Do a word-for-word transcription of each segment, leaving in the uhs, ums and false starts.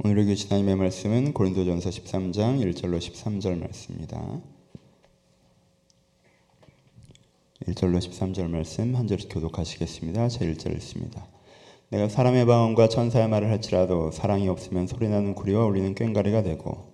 오늘의 교신 하나님의 말씀은 고린도전서 십삼 장 일 절로 십삼 절 말씀입니다. 일 절로 십삼 절 말씀 한 절씩 교독하시겠습니다. 제 일 절 읽습니다. 내가 사람의 방언과 천사의 말을 할지라도 사랑이 없으면 소리나는 구리와 울리는 꽹과리가 되고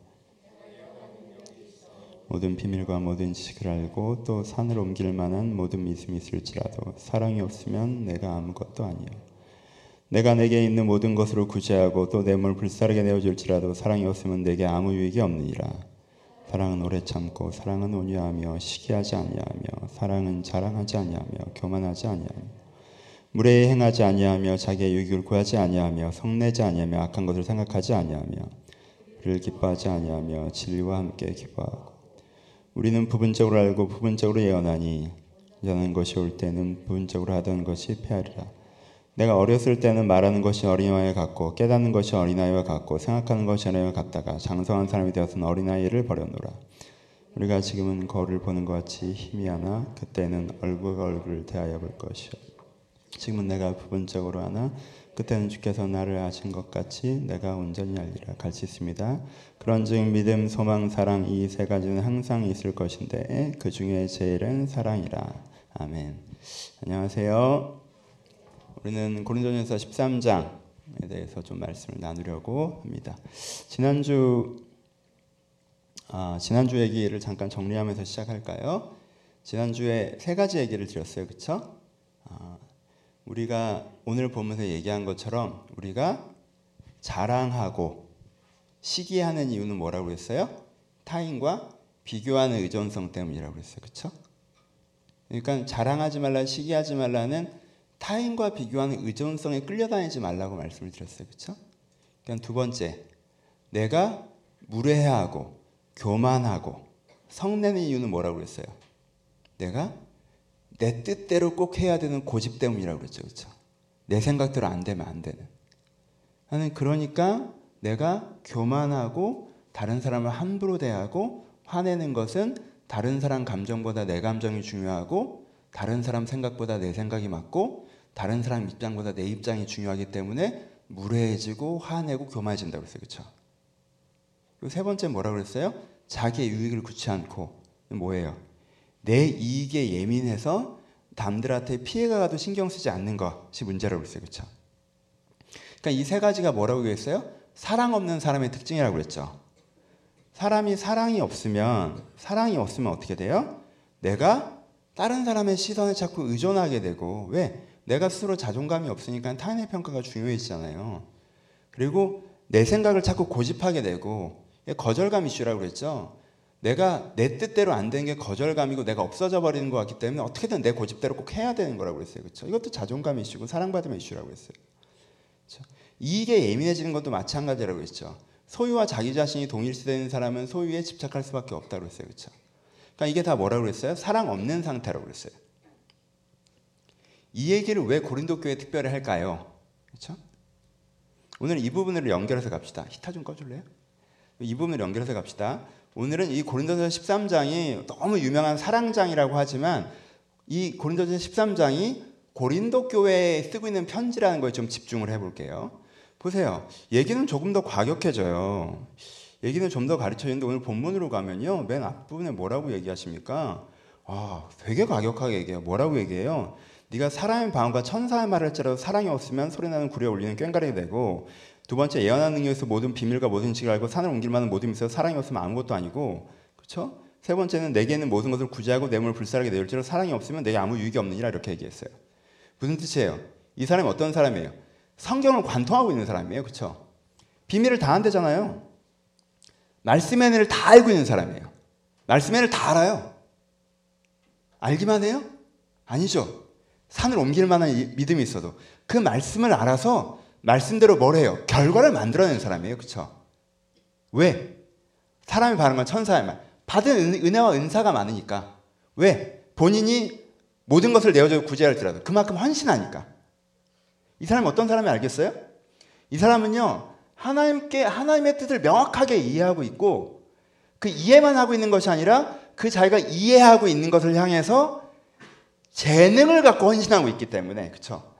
모든 비밀과 모든 지식을 알고 또 산을 옮길 만한 모든 믿음이 있을지라도 사랑이 없으면 내가 아무것도 아니요. 내가 내게 있는 모든 것으로 구제하고 또 내 몸을 불사르게 내어줄지라도 사랑이 없으면 내게 아무 유익이 없느니라. 사랑은 오래 참고 사랑은 온유하며 시기하지 아니하며 사랑은 자랑하지 아니하며 교만하지 아니하며 무례히 행하지 아니하며 자기의 유익을 구하지 아니하며 성내지 아니하며 악한 것을 생각하지 아니하며 그를 기뻐하지 아니하며 진리와 함께 기뻐하고 우리는 부분적으로 알고 부분적으로 예언하니 예언하는 것이 올 때는 부분적으로 하던 것이 패하리라. 내가 어렸을 때는 말하는 것이 어린아이와 같고 깨닫는 것이 어린아이와 같고 생각하는 것이 어린아이와 같다가 장성한 사람이 되어서는 어린아이를 버렸노라. 우리가 지금은 거울을 보는 것 같이 희미하나 그때는 얼굴과 얼굴을 대하여 볼 것이요. 지금은 내가 부분적으로 하나 그때는 주께서 나를 아신 것 같이 내가 온전히 알리라. 같이 있습니다. 그런즉 믿음, 소망, 사랑 이 세 가지는 항상 있을 것인데 그 중에 제일은 사랑이라. 아멘. 안녕하세요. 우리는 고린도전서 십삼 장에 대해서 좀 말씀을 나누려고 합니다. 지난주 아, 지난주 얘기를 잠깐 정리하면서 시작할까요? 지난주에 세 가지 얘기를 드렸어요, 그렇죠? 아, 우리가 오늘 보면서 얘기한 것처럼 우리가 자랑하고 시기하는 이유는 뭐라고 했어요? 타인과 비교하는 의존성 때문이라고 했어요, 그렇죠? 그러니까 자랑하지 말라, 시기하지 말라는 타인과 비교하는 의존성에 끌려다니지 말라고 말씀을 드렸어요. 그렇죠? 그러니까 두 번째, 내가 무례하고 교만하고 성내는 이유는 뭐라고 그랬어요? 내가 내 뜻대로 꼭 해야 되는 고집 때문이라고 그랬죠. 그렇죠? 내 생각대로 안 되면 안 되는. 나는 그러니까 내가 교만하고 다른 사람을 함부로 대하고 화내는 것은 다른 사람 감정보다 내 감정이 중요하고 다른 사람 생각보다 내 생각이 맞고 다른 사람 입장보다 내 입장이 중요하기 때문에 무례해지고 화내고 교만해진다고 그랬어요. 그렇죠? 그리고 세 번째 뭐라고 그랬어요? 자기의 유익을 굳지 않고 뭐예요? 내 이익에 예민해서 남들한테 피해가 가도 신경 쓰지 않는 것이 문제라고 그랬어요. 그렇죠? 그러니까 이 세 가지가 뭐라고 그랬어요? 사랑 없는 사람의 특징이라고 그랬죠. 사람이 사랑이 없으면 사랑이 없으면 어떻게 돼요? 내가 다른 사람의 시선에 자꾸 의존하게 되고 왜? 내가 스스로 자존감이 없으니까 타인의 평가가 중요해지잖아요. 그리고 내 생각을 자꾸 고집하게 되고 거절감 이슈라고 그랬죠. 내가 내 뜻대로 안 되는 게 거절감이고 내가 없어져 버리는 것 같기 때문에 어떻게든 내 고집대로 꼭 해야 되는 거라고 그랬어요. 그렇죠? 이것도 자존감 이슈고 사랑받음의 이슈라고 했어요. 그렇죠? 이익에 예민해지는 것도 마찬가지라고 했죠. 소유와 자기 자신이 동일시되는 사람은 소유에 집착할 수밖에 없다고 했어요. 그렇죠? 그러니까 이게 다 뭐라고 그랬어요? 사랑 없는 상태라고 그랬어요. 이 얘기를 왜 고린도 교회에 특별히 할까요? 그렇죠? 오늘 이 부분을 연결해서 갑시다. 히터 좀 꺼줄래요? 이 부분을 연결해서 갑시다. 오늘은 이 고린도전서 십삼 장이 너무 유명한 사랑장이라고 하지만 이 고린도전서 십삼 장이 고린도 교회에 쓰고 있는 편지라는 거에 좀 집중을 해볼게요. 보세요. 얘기는 조금 더 과격해져요. 얘기는 좀 더 가르쳐주는데 오늘 본문으로 가면요. 맨 앞부분에 뭐라고 얘기하십니까? 아, 되게 과격하게 얘기해요. 뭐라고 얘기해요? 네가 사람의 방언과 천사의 말을 할지라도 사랑이 없으면 소리나는 구리에 울리는 꽹과리가 되고 두 번째 예언하는 능력에서 모든 비밀과 모든 지식을 알고 산을 옮길 만한 모든 있어서 사랑이 없으면 아무것도 아니고 그렇죠? 세 번째는 내게 있는 모든 것을 구제하고 내 몸을 불사르게 내줄지라도 사랑이 없으면 내게 아무 유익이 없느니라 이렇게 얘기했어요. 무슨 뜻이에요? 이 사람이 어떤 사람이에요? 성경을 관통하고 있는 사람이에요. 그렇죠? 비밀을 다 안되잖아요. 말씀의 은혜를 다 알고 있는 사람이에요. 말씀의 은혜를 다 알아요. 알기만 해요? 아니죠. 산을 옮길 만한 믿음이 있어도 그 말씀을 알아서 말씀대로 뭘 해요? 결과를 만들어내는 사람이에요. 그렇죠? 왜? 사람이 바른 건 천사의 말. 받은 은혜와 은사가 많으니까. 왜? 본인이 모든 것을 내어줘 구제할지라도 그만큼 헌신하니까. 이 사람이 어떤 사람이 알겠어요? 이 사람은요. 하나님께 하나님의 뜻을 명확하게 이해하고 있고 그 이해만 하고 있는 것이 아니라 그 자기가 이해하고 있는 것을 향해서 재능을 갖고 헌신하고 있기 때문에 그렇죠?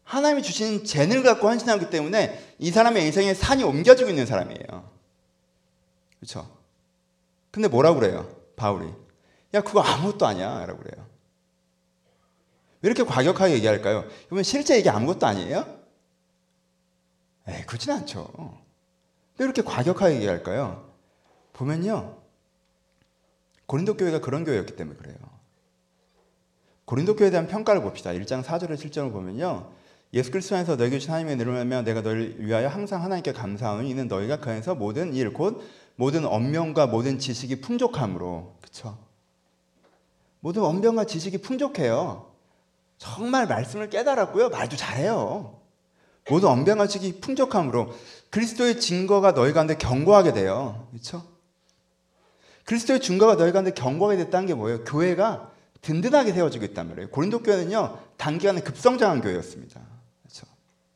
하나님이 주신 재능을 갖고 헌신하기 때문에 이 사람의 인생에 산이 옮겨지고 있는 사람이에요. 그렇죠? 근데 뭐라고 그래요? 바울이. 야, 그거 아무것도 아니야 라고 그래요. 왜 이렇게 과격하게 얘기할까요? 그러면 실제 이게 아무것도 아니에요? 에이, 그렇진 않죠. 왜 이렇게 과격하게 얘기할까요? 보면요, 고린도 교회가 그런 교회였기 때문에 그래요. 고린도 교회에 대한 평가를 봅시다. 일 장 사 절에 칠 절을 보면요, 예수 그리스도 안에서 너희에게 주신 하나님의 은혜로 말미암아 내가 너희를 위하여 항상 하나님께 감사하노니 이는 너희가 그 안에서 모든 일 곧 모든 언명과 모든 지식이 풍족함으로. 그렇죠? 모든 언명과 지식이 풍족해요. 정말 말씀을 깨달았고요, 말도 잘해요. 모든 언명과 지식이 풍족함으로 그리스도의 증거가 너희 가운데 견고하게 돼요. 그렇죠? 그리스도의 증거가 너희 가운데 견고하게 됐다는 게 뭐예요? 교회가 든든하게 세워지고 있단 말이에요. 고린도 교회는요, 단기간에 급성장한 교회였습니다. 그렇죠?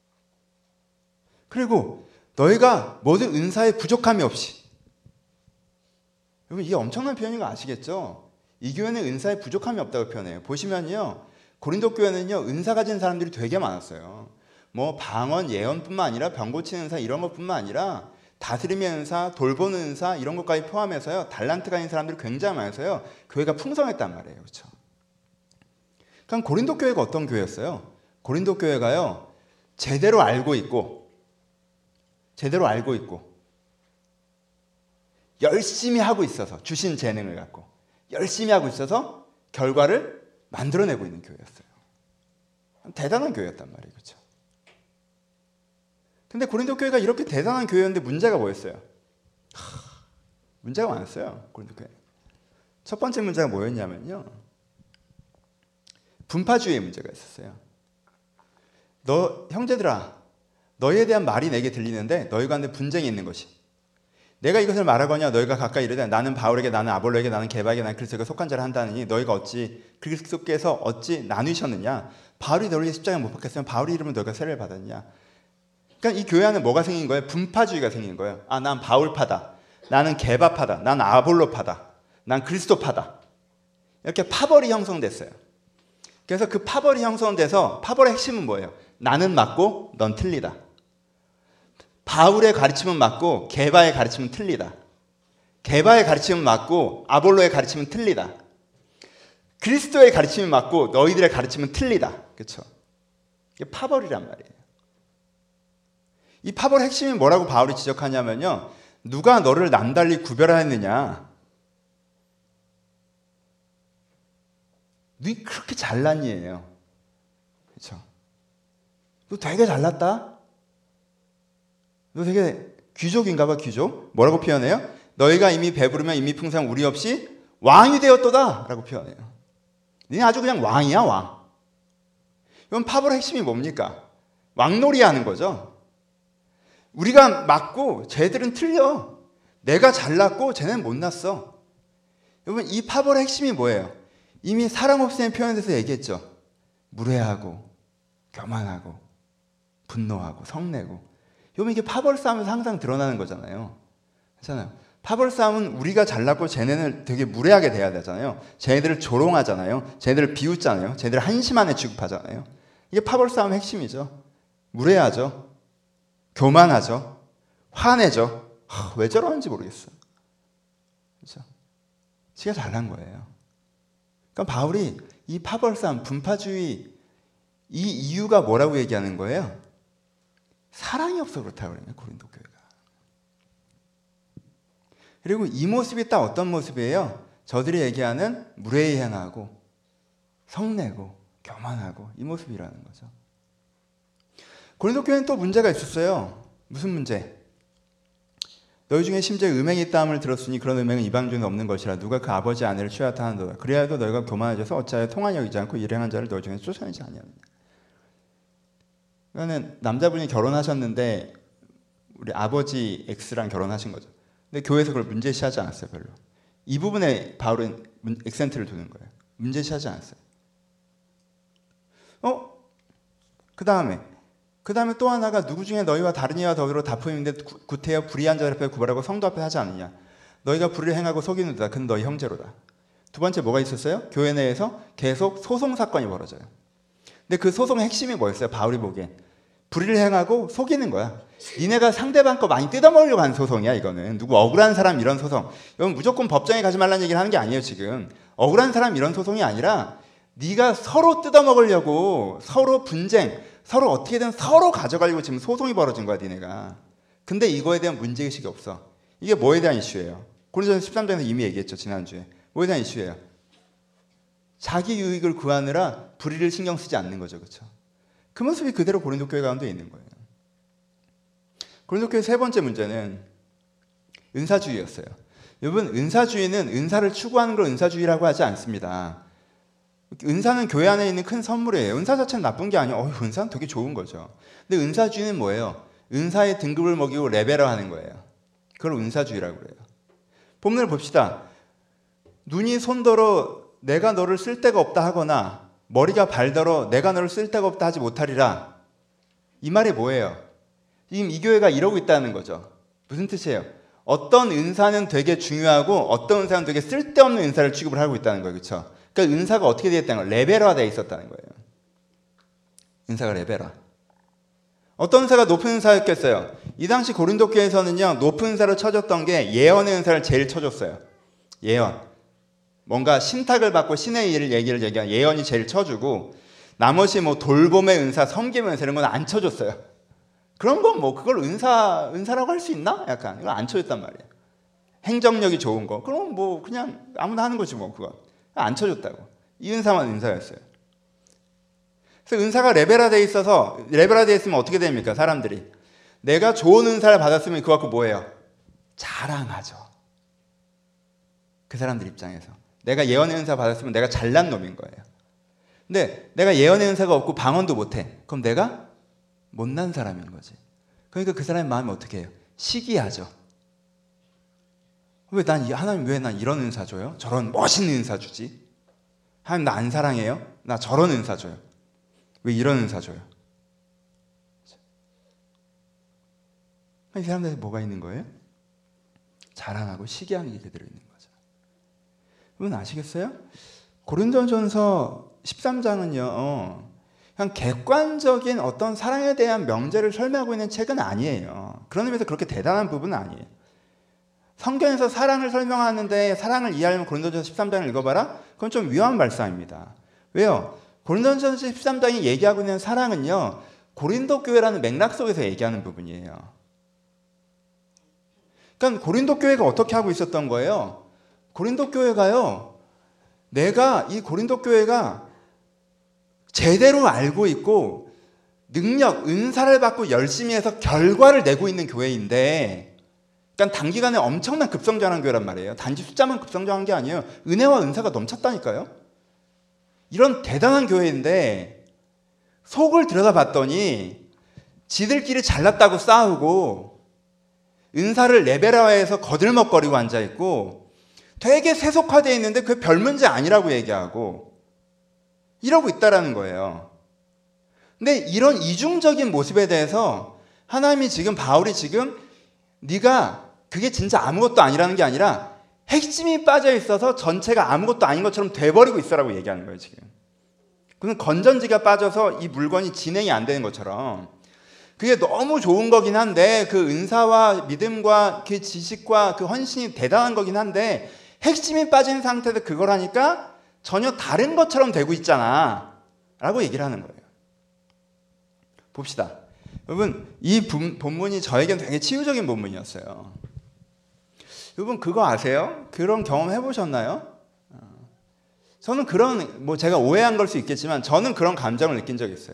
그리고 너희가 모든 은사에 부족함이 없이. 여러분, 이게 엄청난 표현인 거 아시겠죠? 이 교회는 은사에 부족함이 없다고 표현해요. 보시면요, 고린도 교회는요, 은사 가진 사람들이 되게 많았어요. 뭐 방언, 예언뿐만 아니라 병 고치는 은사 이런 것뿐만 아니라 다스림의 은사, 돌보는 은사 이런 것까지 포함해서요, 달란트가 있는 사람들이 굉장히 많아서요, 교회가 풍성했단 말이에요. 그렇죠? 그럼 고린도 교회가 어떤 교회였어요? 고린도 교회가요, 제대로 알고 있고 제대로 알고 있고 열심히 하고 있어서, 주신 재능을 갖고 열심히 하고 있어서 결과를 만들어내고 있는 교회였어요. 대단한 교회였단 말이에요. 그렇죠? 근데 고린도 교회가 이렇게 대단한 교회였는데 문제가 뭐였어요? 하, 문제가 많았어요. 고린도 교회. 첫 번째 문제가 뭐였냐면요, 분파주의의 문제가 있었어요. 너 형제들아, 너희에 대한 말이 내게 들리는데 너희 가운데 분쟁이 있는 것이. 내가 이것을 말하거냐 너희가 가까이 이르되 나는 바울에게 나는 아볼로에게 나는 게바에게 나는 그리스도에게 속한 자를 한다느니 너희가 어찌 그리스도께서 어찌 나누셨느냐. 바울이 너희를 십자가에 못 박혔으면 바울의 이름으로 너희가 세례를 받았냐. 그러니까 이 교회 안에 뭐가 생긴 거예요? 분파주의가 생긴 거예요. 아, 난 바울파다, 나는 게바파다, 난 아볼로파다, 난 그리스도파다. 이렇게 파벌이 형성됐어요. 그래서 그 파벌이 형성돼서, 파벌의 핵심은 뭐예요? 나는 맞고 넌 틀리다. 바울의 가르침은 맞고 게바의 가르침은 틀리다. 게바의 가르침은 맞고 아볼로의 가르침은 틀리다. 그리스도의 가르침이 맞고 너희들의 가르침은 틀리다. 그렇죠? 이게 파벌이란 말이에요. 이 파벌의 핵심이 뭐라고 바울이 지적하냐면요, 누가 너를 남달리 구별하였느냐. 너 그렇게 잘났니예요. 그렇죠? 너 되게 잘났다. 너 되게 귀족인가 봐. 귀족. 뭐라고 표현해요? 너희가 이미 배부르면 이미 풍성 우리 없이 왕이 되었도다 라고 표현해요. 너희 아주 그냥 왕이야, 왕. 이건 파벌의 핵심이 뭡니까? 왕놀이 하는 거죠. 우리가 맞고 쟤들은 틀려. 내가 잘났고 쟤는 못났어. 여러분, 이 파벌의 핵심이 뭐예요? 이미 사랑 없음의 표현에 대해서 얘기했죠. 무례하고 교만하고 분노하고 성내고. 여러분, 이게 파벌 싸움에서 항상 드러나는 거잖아요. 그렇잖아요. 파벌 싸움은 우리가 잘났고 쟤네는 되게 무례하게 대해야 되잖아요. 쟤네들을 조롱하잖아요. 쟤네들을 비웃잖아요. 쟤네들을 한심한 애 취급하잖아요. 이게 파벌 싸움의 핵심이죠. 무례하죠. 교만하죠. 화내죠. 하, 왜 저러는지 모르겠어요. 그렇죠? 지가 잘난 거예요. 그러니까 바울이 이 파벌 싸움, 분파주의, 이 이유가 뭐라고 얘기하는 거예요? 사랑이 없어 그렇다고 그래요, 고린도 교회가. 그리고 이 모습이 딱 어떤 모습이에요? 저들이 얘기하는 무례히 행하고 성내고 교만하고 이 모습이라는 거죠. 고린도 교회는 또 문제가 있었어요. 무슨 문제? 너희 중에 심지어 음행이 있다 함을 들었으니 그런 음행은 이방 중에 없는 것이라 누가 그 아버지 아내를 취하다 하는도다. 그래야도 너희가 교만해져서 어찌하여 통한 여기지 않고 일행한 자를 너희 중에서 쫓아내지 아니하느냐. 그러니까 남자분이 결혼하셨는데 우리 아버지 X랑 결혼하신 거죠. 근데 교회에서 그걸 문제시하지 않았어요, 별로. 이 부분에 바울은 액센트를 두는 거예요. 문제시하지 않았어요. 어? 그 다음에 그 다음에 또 하나가 누구 중에 너희와 다른 이와 더불어 다툼인데 구태여 불의한 자들 앞에 구발하고 성도 앞에 하지 않느냐. 너희가 불의를 행하고 속이는도다. 그는 너희 형제로다. 두 번째 뭐가 있었어요? 교회 내에서 계속 소송 사건이 벌어져요. 근데 그 소송의 핵심이 뭐였어요? 바울이 보기엔 불의를 행하고 속이는 거야. 니네가 상대방 거 많이 뜯어먹으려고 하는 소송이야. 이거는 누구 억울한 사람 이런 소송. 이건 무조건 법정에 가지 말라는 얘기를 하는 게 아니에요. 지금 억울한 사람 이런 소송이 아니라 네가 서로 뜯어먹으려고, 서로 분쟁, 서로 어떻게든 서로 가져가려고 지금 소송이 벌어진 거야. 니네가. 근데 이거에 대한 문제의식이 없어. 이게 뭐에 대한 이슈예요? 고린도전서 십삼 장에서 이미 얘기했죠. 지난주에. 뭐에 대한 이슈예요? 자기 유익을 구하느라 불의를 신경 쓰지 않는 거죠. 그렇죠? 그 모습이 그대로 고린도 교회 가운데 있는 거예요. 고린도 교회 세 번째 문제는 은사주의였어요. 여러분, 은사주의는 은사를 추구하는 걸 은사주의라고 하지 않습니다. 은사는 교회 안에 있는 큰 선물이에요. 은사 자체는 나쁜 게 아니에요. 어, 은사는 되게 좋은 거죠. 근데 은사주의는 뭐예요? 은사의 등급을 먹이고 레벨화하는 거예요. 그걸 은사주의라고 그래요. 본문을 봅시다. 눈이 손더러 내가 너를 쓸 데가 없다 하거나 머리가 발더러 내가 너를 쓸 데가 없다 하지 못하리라. 이 말이 뭐예요? 지금 이 교회가 이러고 있다는 거죠. 무슨 뜻이에요? 어떤 은사는 되게 중요하고 어떤 은사는 되게 쓸데없는 은사를 취급을 하고 있다는 거예요. 그렇죠? 그러니까 은사가 어떻게 되어 있다는 거예요? 레벨화되어 있었다는 거예요. 은사가 레벨화. 어떤 은사가 높은 은사였겠어요? 이 당시 고린도 교회에서는요, 높은 은사를 쳐줬던 게 예언의 은사를 제일 쳐줬어요. 예언. 뭔가 신탁을 받고 신의 일을 얘기를 얘기한 예언이 제일 쳐주고, 나머지 뭐 돌봄의 은사, 섬김의 은사 이런 건 안 쳐줬어요. 그런 건 뭐 그걸 은사 은사라고 할 수 있나? 약간 이걸 안 쳐줬단 말이에요. 행정력이 좋은 거, 그럼 뭐 그냥 아무나 하는 거지 뭐 그거 안 쳐줬다고. 이 은사만 은사였어요. 그래서 은사가 레벨화되어 있어서 레벨화되어 있으면 어떻게 됩니까? 사람들이 내가 좋은 은사를 받았으면 그거 갖고 뭐예요? 자랑하죠. 그 사람들 입장에서 내가 예언의 은사 받았으면 내가 잘난 놈인 거예요. 근데 내가 예언의 은사가 없고 방언도 못해. 그럼 내가 못난 사람인 거지. 그러니까 그 사람의 마음이 어떻게 해요? 시기하죠. 왜 난 하나님 왜 난 이런 은사 줘요? 저런 멋있는 은사 주지? 하나님 나 안 사랑해요? 나 저런 은사 줘요. 왜 이런 은사 줘요? 이 사람들에 뭐가 있는 거예요? 자랑하고 시기하는 게 그대로 있는 거죠. 여러분 아시겠어요? 고린도전서 십삼 장은요 어, 그냥 객관적인 어떤 사랑에 대한 명제를 설명하고 있는 책은 아니에요. 그런 의미에서 그렇게 대단한 부분은 아니에요. 성경에서 사랑을 설명하는데 사랑을 이해하려면 고린도전서 십삼 장을 읽어봐라? 그건 좀 위험한 발상입니다. 왜요? 고린도전서 십삼 장이 얘기하고 있는 사랑은요, 고린도 교회라는 맥락 속에서 얘기하는 부분이에요. 그러니까 고린도 교회가 어떻게 하고 있었던 거예요? 고린도 교회가요, 내가 이 고린도 교회가 제대로 알고 있고 능력, 은사를 받고 열심히 해서 결과를 내고 있는 교회인데, 그러니까 단기간에 엄청난 급성장한 교회란 말이에요. 단지 숫자만 급성장한 게 아니에요. 은혜와 은사가 넘쳤다니까요. 이런 대단한 교회인데 속을 들여다봤더니 지들끼리 잘났다고 싸우고 은사를 레벨화해서 거들먹거리고 앉아있고 되게 세속화되어 있는데 그게 별 문제 아니라고 얘기하고 이러고 있다라는 거예요. 근데 이런 이중적인 모습에 대해서 하나님이 지금 바울이 지금 네가 그게 진짜 아무것도 아니라는 게 아니라 핵심이 빠져 있어서 전체가 아무것도 아닌 것처럼 돼버리고 있어라고 얘기하는 거예요. 지금 그는 건전지가 빠져서 이 물건이 진행이 안 되는 것처럼 그게 너무 좋은 거긴 한데 그 은사와 믿음과 그 지식과 그 헌신이 대단한 거긴 한데 핵심이 빠진 상태에서 그걸 하니까 전혀 다른 것처럼 되고 있잖아 라고 얘기를 하는 거예요. 봅시다. 여러분 이 본문이 저에겐 되게 치유적인 본문이었어요. 여러분 그거 아세요? 그런 경험 해보셨나요? 저는 그런 뭐 제가 오해한 걸 수 있겠지만 저는 그런 감정을 느낀 적이 있어요.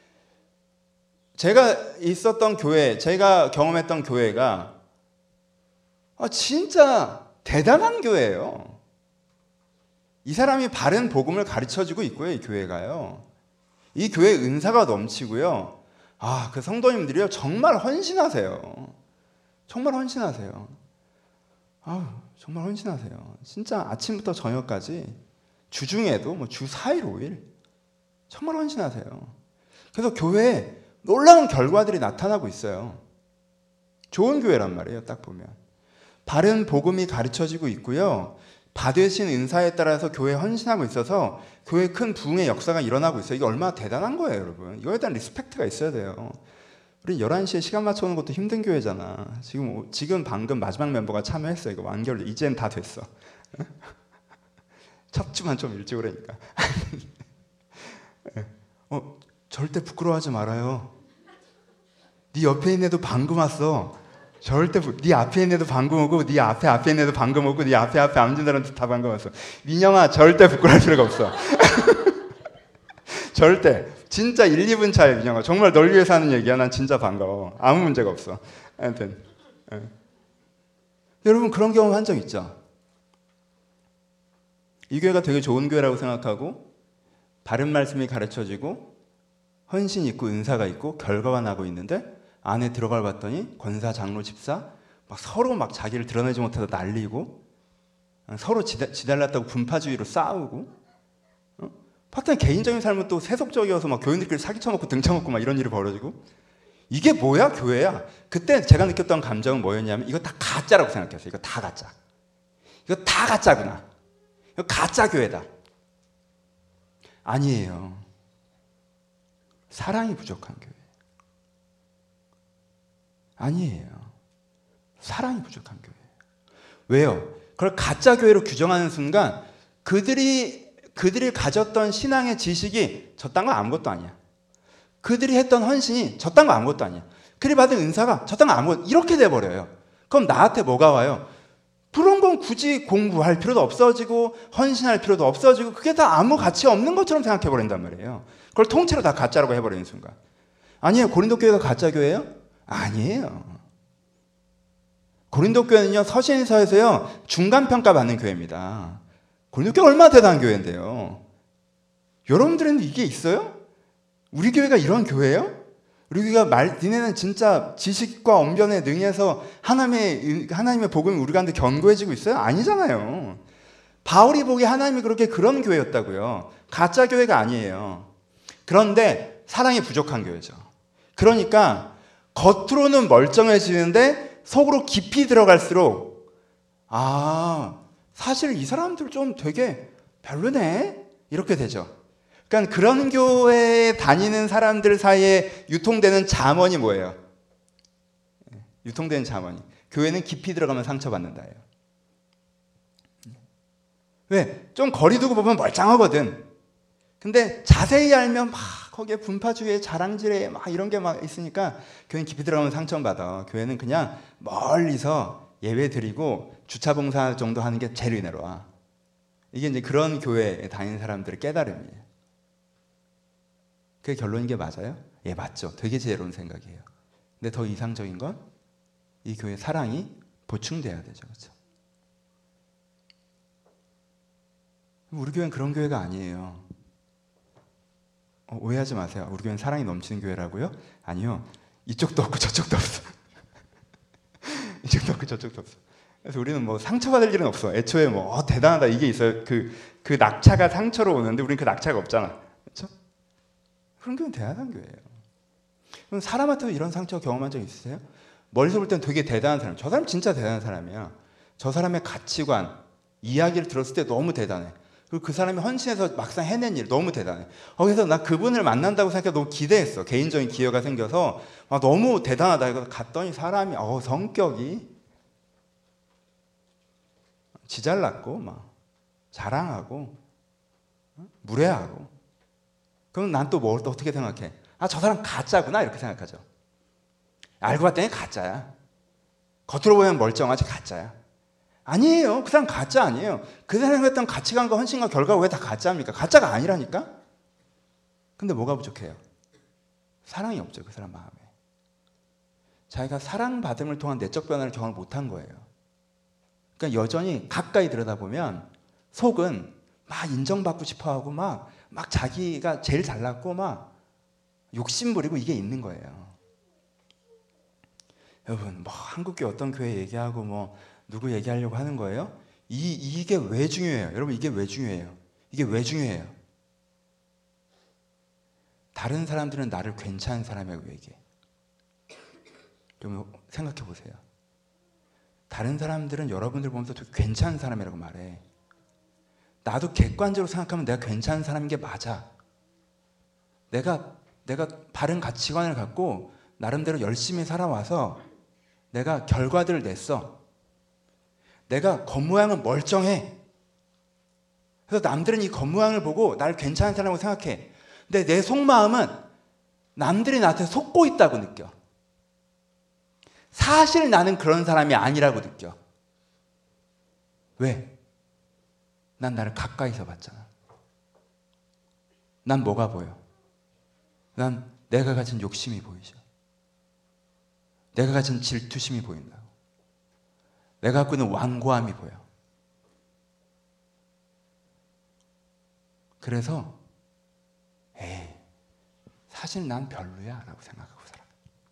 제가 있었던 교회, 제가 경험했던 교회가 아, 진짜 대단한 교회예요. 이 사람이 바른 복음을 가르쳐주고 있고요. 이 교회가요. 이 교회 은사가 넘치고요. 아, 그 성도님들이요 정말 헌신하세요. 정말 헌신하세요. 아, 정말 헌신하세요. 진짜 아침부터 저녁까지 주중에도 뭐 주 사 일 오 일 정말 헌신하세요. 그래서 교회에 놀라운 결과들이 나타나고 있어요. 좋은 교회란 말이에요. 딱 보면 바른 복음이 가르쳐지고 있고요. 받으신 은사에 따라서 교회에 헌신하고 있어서 교회 큰 부흥의 역사가 일어나고 있어요. 이게 얼마나 대단한 거예요, 여러분. 이거에 대한 리스펙트가 있어야 돼요. 우리 열한 시에 시간 맞춰오는 것도 힘든 교회잖아. 지금 지금 방금 마지막 멤버가 참여했어. 이거 완결 이젠 다 됐어. 첫 주만 좀 일찍 오라니까. 어, 절대 부끄러워하지 말아요. 네 옆에 있는 애도 방금 왔어. 절대 부... 네 앞에 있는 애도 방금 오고 네 앞에 앞에 있는 애도 방금 오고 네 앞에 앞에 앉은 사람도 다 방금 왔어. 민영아, 절대 부끄러울 필요가 없어. 절대. 진짜 일, 이 분 차에 민영아. 정말 널 위해서 하는 얘기야. 난 진짜 반가워. 아무 문제가 없어. 아무튼 예. 여러분 그런 경험 한 적 있죠? 이 교회가 되게 좋은 교회라고 생각하고 바른 말씀이 가르쳐지고 헌신 있고 은사가 있고 결과가 나고 있는데 안에 들어가 봤더니 권사, 장로, 집사 막 서로 막 자기를 드러내지 못해서 날리고 서로 지달, 지달랐다고 분파주의로 싸우고 어? 파트너 개인적인 삶은 또 세속적이어서 막 교인들끼리 사기쳐먹고 등쳐먹고 막 이런 일이 벌어지고 이게 뭐야 교회야? 그때 제가 느꼈던 감정은 뭐였냐면 이거 다 가짜라고 생각했어요. 이거 다 가짜. 이거 다 가짜구나. 이거 가짜 교회다. 아니에요. 사랑이 부족한 교회. 아니에요. 사랑이 부족한 교회. 왜요? 그걸 가짜 교회로 규정하는 순간 그들이 그들이 가졌던 신앙의 지식이 저딴 거 아무것도 아니야. 그들이 했던 헌신이 저딴 거 아무것도 아니야. 그들이 받은 은사가 저딴 거 아무것도 이렇게 돼버려요. 그럼 나한테 뭐가 와요? 그런 건 굳이 공부할 필요도 없어지고 헌신할 필요도 없어지고 그게 다 아무 가치 없는 것처럼 생각해버린단 말이에요. 그걸 통째로 다 가짜라고 해버리는 순간. 아니에요. 고린도 교회가 가짜 교회예요? 아니에요. 고린도 교회는요 서신서에서요 중간평가 받는 교회입니다. 고린도 교회가 얼마나 대단한 교회인데요. 여러분들은 이게 있어요? 우리 교회가 이런 교회예요? 우리 교회가 말, 니네는 진짜 지식과 언변에 능해서 하나님의, 하나님의 복음이 우리 가운데 견고해지고 있어요? 아니잖아요. 바울이 보기에 하나님이 그렇게 그런 교회였다고요. 가짜 교회가 아니에요. 그런데 사랑이 부족한 교회죠. 그러니까 겉으로는 멀쩡해지는데 속으로 깊이 들어갈수록 아 사실 이 사람들 좀 되게 별로네 이렇게 되죠. 그러니까 그런 교회에 다니는 사람들 사이에 유통되는 잠언이 뭐예요? 유통되는 잠언이 교회는 깊이 들어가면 상처받는다예요. 왜? 좀 거리 두고 보면 멀쩡하거든. 근데 자세히 알면 막 거기에 분파주의에 자랑질에 막 이런 게 막 있으니까 교회는 깊이 들어가면 상처받아. 교회는 그냥 멀리서 예배 드리고 주차 봉사 정도 하는 게 제일 은혜로워. 이게 이제 그런 교회에 다니는 사람들의 깨달음이에요. 그게 결론인 게 맞아요? 예, 맞죠. 되게 지혜로운 생각이에요. 근데 더 이상적인 건 이 교회 사랑이 보충돼야 되죠. 그렇죠? 우리 교회는 그런 교회가 아니에요. 어, 오해하지 마세요. 우리 교회는 사랑이 넘치는 교회라고요? 아니요. 이쪽도 없고 저쪽도 없어. 이쪽도 없고 저쪽도 없어. 그래서 우리는 뭐 상처받을 일은 없어. 애초에 뭐 어, 대단하다 이게 있어요. 그, 그 낙차가 상처로 오는데 우리는 그 낙차가 없잖아. 그렇죠? 그런 교회는 대단한 교회예요. 그럼 사람한테도 이런 상처 경험한 적 있으세요? 멀리서 볼 땐 되게 대단한 사람. 저 사람 진짜 대단한 사람이야. 저 사람의 가치관, 이야기를 들었을 때 너무 대단해. 그리고 그 사람이 헌신해서 막상 해낸 일 너무 대단해. 어, 그래서 나 그분을 만난다고 생각해 너무 기대했어. 개인적인 기회가 생겨서 아, 너무 대단하다. 이거 갔더니 사람이 어, 성격이 지잘났고 막 자랑하고 무례하고. 그럼 난 또 뭘 또 어떻게 생각해? 아, 저 사람 가짜구나 이렇게 생각하죠. 알고 봤더니 가짜야. 겉으로 보면 멀쩡하지 가짜야. 아니에요. 그 사람 가짜 아니에요. 그 사람이 했던 가치관과 헌신과 결과가 왜 다 가짜입니까? 가짜가 아니라니까? 근데 뭐가 부족해요? 사랑이 없죠. 그 사람 마음에. 자기가 사랑받음을 통한 내적 변화를 경험을 못한 거예요. 그러니까 여전히 가까이 들여다보면 속은 막 인정받고 싶어하고 막, 막 자기가 제일 잘났고 막 욕심부리고 이게 있는 거예요. 여러분, 뭐 한국교회 어떤 교회 얘기하고 뭐 누구 얘기하려고 하는 거예요? 이, 이게 왜 중요해요? 여러분, 이게 왜 중요해요? 이게 왜 중요해요? 다른 사람들은 나를 괜찮은 사람이라고 얘기해. 좀 생각해 보세요. 다른 사람들은 여러분들 보면서 되게 괜찮은 사람이라고 말해. 나도 객관적으로 생각하면 내가 괜찮은 사람인 게 맞아. 내가 내가 바른 가치관을 갖고 나름대로 열심히 살아와서 내가 결과들을 냈어. 내가 겉모양은 멀쩡해. 그래서 남들은 이 겉모양을 보고 나를 괜찮은 사람이라고 생각해. 근데 내 속마음은 남들이 나한테 속고 있다고 느껴. 사실 나는 그런 사람이 아니라고 느껴. 왜? 난 나를 가까이서 봤잖아. 난 뭐가 보여? 난 내가 가진 욕심이 보이죠. 내가 가진 질투심이 보인다고. 내가 갖고 있는 완고함이 보여. 그래서 에이, 사실 난 별로야 라고 생각하고 살아.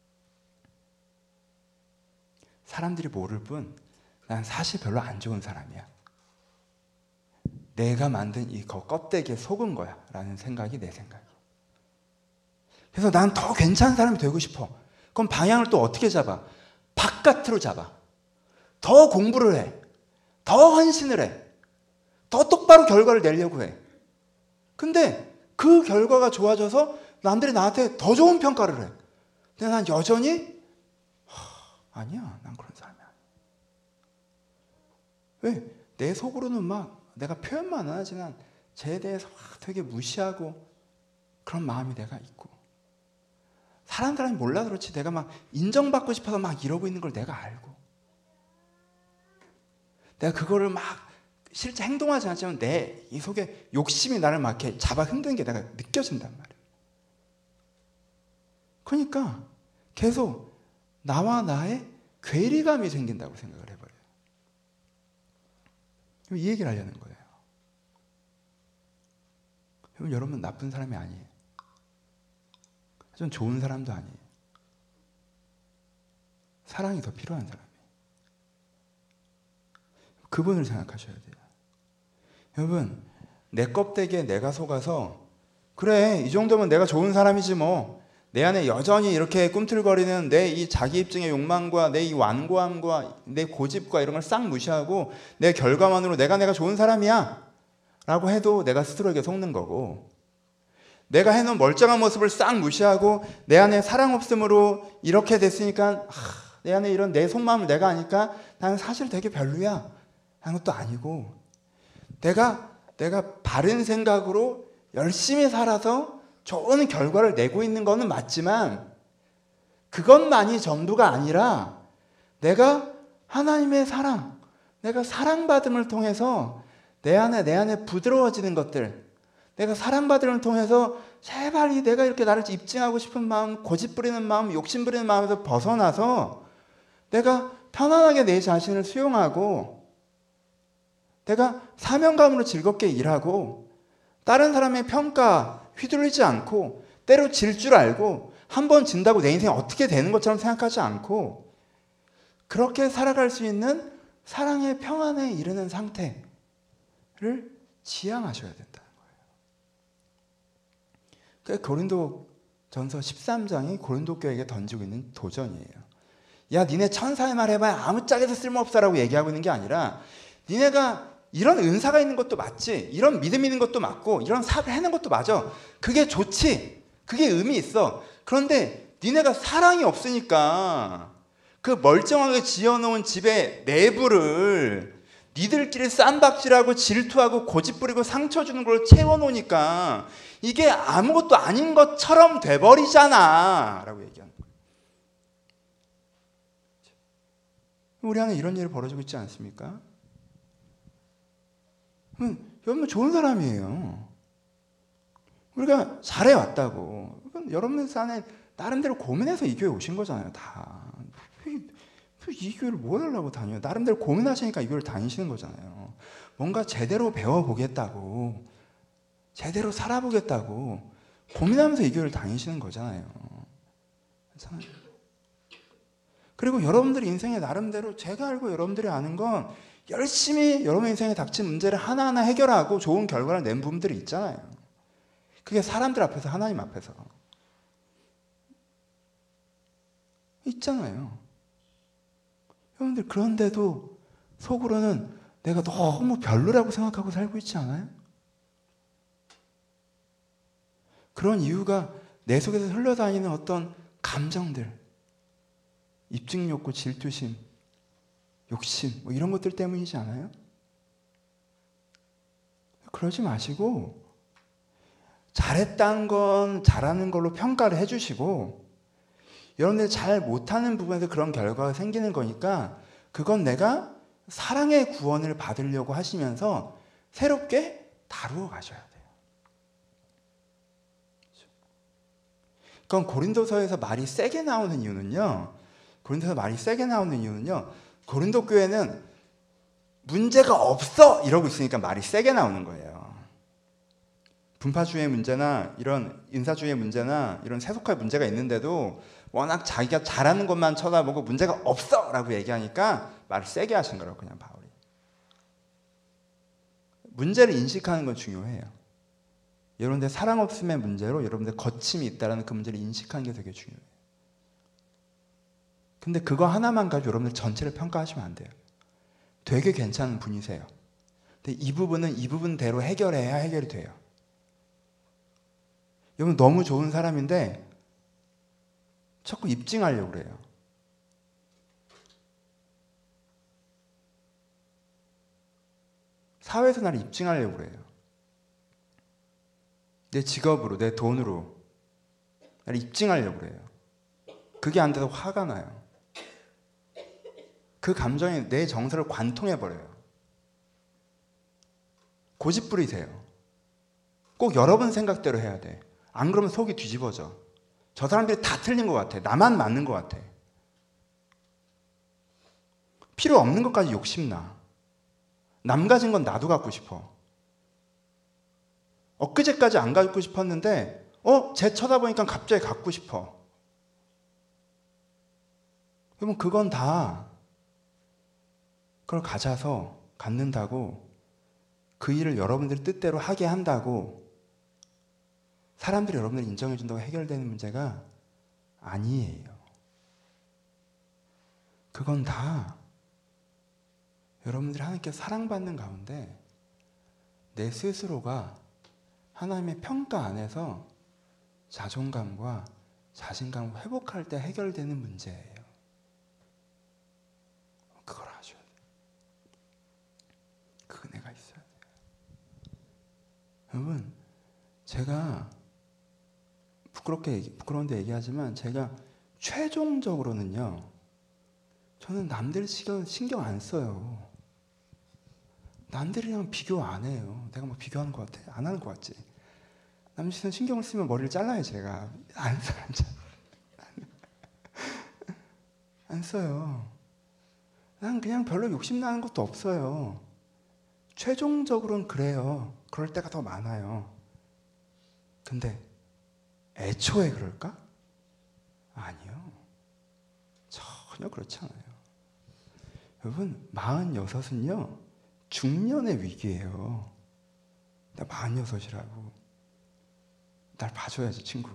사람들이 모를 뿐 난 사실 별로 안 좋은 사람이야. 내가 만든 이 껍데기에 속은 거야 라는 생각이 내 생각이야. 그래서 난 더 괜찮은 사람이 되고 싶어. 그럼 방향을 또 어떻게 잡아? 바깥으로 잡아. 더 공부를 해. 더 헌신을 해. 더 똑바로 결과를 내려고 해. 근데 그 결과가 좋아져서 남들이 나한테 더 좋은 평가를 해. 근데 난 여전히 하, 아니야, 난 그런 사람이 아니야. 왜? 내 속으로는 막 내가 표현만 안 하지만 쟤에 대해서 막 되게 무시하고 그런 마음이 내가 있고, 사람들이 몰라 그렇지 내가 막 인정받고 싶어서 막 이러고 있는 걸 내가 알고, 내가 그거를 막 실제 행동하지 않지만 내 이 속에 욕심이 나를 막 이렇게 잡아 흔드는 게 내가 느껴진단 말이에요. 그러니까 계속 나와 나의 괴리감이 생긴다고 생각을 해버려요. 이 얘기를 하려는 거예요. 여러분 나쁜 사람이 아니에요. 좀 좋은 사람도 아니에요. 사랑이 더 필요한 사람이에요. 그분을 생각하셔야 돼요. 여러분, 내 껍데기에 내가 속아서 그래, 이 정도면 내가 좋은 사람이지 뭐, 내 안에 여전히 이렇게 꿈틀거리는 내 이 자기 입증의 욕망과 내 이 완고함과 내 고집과 이런 걸 싹 무시하고 내 결과만으로 내가 내가 좋은 사람이야 라고 해도 내가 스스로에게 속는 거고, 내가 해놓은 멀쩡한 모습을 싹 무시하고 내 안에 사랑 없음으로 이렇게 됐으니까 하, 내 안에 이런 내 속마음을 내가 아니까 나는 사실 되게 별로야 하는 것도 아니고, 내가 내가 바른 생각으로 열심히 살아서 좋은 결과를 내고 있는 거는 맞지만 그것만이 전부가 아니라 내가 하나님의 사랑, 내가 사랑받음을 통해서 내 안에 내 안에 부드러워지는 것들, 내가 사랑받음을 통해서 제발 이 내가 이렇게 나를 입증하고 싶은 마음, 고집 부리는 마음, 욕심 부리는 마음에서 벗어나서 내가 편안하게 내 자신을 수용하고 내가 사명감으로 즐겁게 일하고 다른 사람의 평가 휘둘리지 않고 때로 질 줄 알고 한 번 진다고 내 인생이 어떻게 되는 것처럼 생각하지 않고 그렇게 살아갈 수 있는 사랑의 평안에 이르는 상태를 지향하셔야 된다는 거예요. 고린도전서 십삼 장이 고린도 교회에게 던지고 있는 도전이에요. 야, 니네 천사의 말 해봐야 아무짝에도 쓸모없어라고 얘기하고 있는 게 아니라, 니네가 이런 은사가 있는 것도 맞지, 이런 믿음 있는 것도 맞고, 이런 사업을 해낸 것도 맞아. 그게 좋지. 그게 의미 있어. 그런데 니네가 사랑이 없으니까 그 멀쩡하게 지어놓은 집의 내부를 니들끼리 쌈박질하고 질투하고 고집 부리고 상처 주는 걸 채워놓으니까 이게 아무것도 아닌 것처럼 돼버리잖아 라고 얘기하는 거예요. 우리 안에 이런 일이 벌어지고 있지 않습니까? 여러분 좋은 사람이에요. 우리가 잘해왔다고. 여러분 안에 나름대로 고민해서 이 교회 오신 거잖아요. 다. 이, 이 교회를 뭐 하려고 다녀요? 나름대로 고민하시니까 이 교회를 다니시는 거잖아요. 뭔가 제대로 배워보겠다고, 제대로 살아보겠다고 고민하면서 이 교회를 다니시는 거잖아요. 그렇잖아요. 그리고 여러분들 인생에 나름대로, 제가 알고 여러분들이 아는 건 열심히 여러분 인생에 닥친 문제를 하나하나 해결하고 좋은 결과를 낸 부분들이 있잖아요. 그게 사람들 앞에서, 하나님 앞에서 있잖아요. 여러분들 그런데도 속으로는 내가 너무 별로라고 생각하고 살고 있지 않아요? 그런 이유가 내 속에서 흘러다니는 어떤 감정들, 입증욕구, 질투심, 욕심 뭐 이런 것들 때문이지 않아요? 그러지 마시고 잘했다는 건 잘하는 걸로 평가를 해주시고, 여러분들이 잘 못하는 부분에서 그런 결과가 생기는 거니까 그건 내가 사랑의 구원을 받으려고 하시면서 새롭게 다루어 가셔야 돼요. 그럼 고린도서에서 말이 세게 나오는 이유는요. 고린도서 말이 세게 나오는 이유는요. 고린도 교회는 문제가 없어 이러고 있으니까 말이 세게 나오는 거예요. 분파주의 문제나 이런 인사주의 문제나 이런 세속화의 문제가 있는데도 워낙 자기가 잘하는 것만 쳐다보고 문제가 없어 라고 얘기하니까 말을 세게 하신 거라고, 그냥 바울이. 문제를 인식하는 건 중요해요. 여러분들 사랑 없음의 문제로 여러분들 거침이 있다는 그 문제를 인식하는 게 되게 중요해요. 근데 그거 하나만 가지고 여러분들 전체를 평가하시면 안 돼요. 되게 괜찮은 분이세요. 근데 이 부분은 이 부분대로 해결해야 해결이 돼요. 여러분 너무 좋은 사람인데 자꾸 입증하려고 그래요. 사회에서 나를 입증하려고 그래요. 내 직업으로, 내 돈으로 나를 입증하려고 그래요. 그게 안 돼서 화가 나요. 그 감정이 내 정서를 관통해버려요. 고집 부리세요. 꼭 여러분 생각대로 해야 돼. 안 그러면 속이 뒤집어져. 저 사람들이 다 틀린 것 같아. 나만 맞는 것 같아. 필요 없는 것까지 욕심나. 남 가진 건 나도 갖고 싶어. 엊그제까지 안 갖고 싶었는데 어? 쟤 쳐다보니까 갑자기 갖고 싶어. 그러면 그건 다 그걸 가져서 갖는다고, 그 일을 여러분들 뜻대로 하게 한다고 사람들이 여러분들 인정해 준다고 해결되는 문제가 아니에요. 그건 다 여러분들이 하나님께 사랑받는 가운데 내 스스로가 하나님의 평가 안에서 자존감과 자신감을 회복할 때 해결되는 문제예요. 그걸 아셔야 돼요. 그 은혜가 있어야 돼요. 여러분, 제가 부끄럽게 얘기, 부끄러운데 얘기하지만 제가 최종적으로는요, 저는 남들 신경, 신경 안 써요. 남들이랑 비교 안 해요. 내가 뭐 비교하는 것 같아? 안 하는 것 같지? 남들은 신경을 쓰면 머리를 잘라요, 제가. 안 써요. 안 써요. 난 그냥 별로 욕심나는 것도 없어요. 최종적으로는 그래요. 그럴 때가 더 많아요. 근데 애초에 그럴까? 아니요. 전혀 그렇지 않아요. 여러분, 마흔여섯은요, 중년의 위기예요. 나 마흔여섯이라고. 날 봐줘야지, 친구.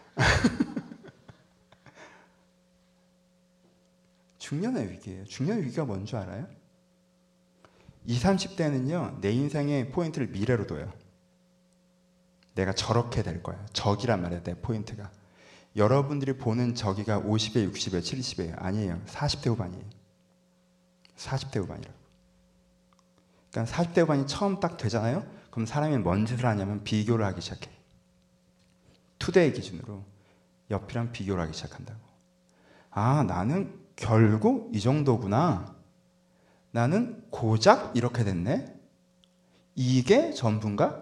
중년의 위기예요. 중년의 위기가 뭔 줄 알아요? 이십, 삼십 대는요, 내 인생의 포인트를 미래로 둬요. 내가 저렇게 될 거야. 적이란 말이야, 내 포인트가. 여러분들이 보는 저기가 오십에, 육십에, 칠십이에요. 아니에요. 사십 대 후반이에요. 사십 대 후반이라고. 그러니까 사십 대 후반이 처음 딱 되잖아요? 그럼 사람이 뭔 짓을 하냐면 비교를 하기 시작해. 투데이 기준으로 옆이랑 비교를 하기 시작한다고. 아, 나는 결국 이 정도구나. 나는 고작 이렇게 됐네. 이게 전부인가?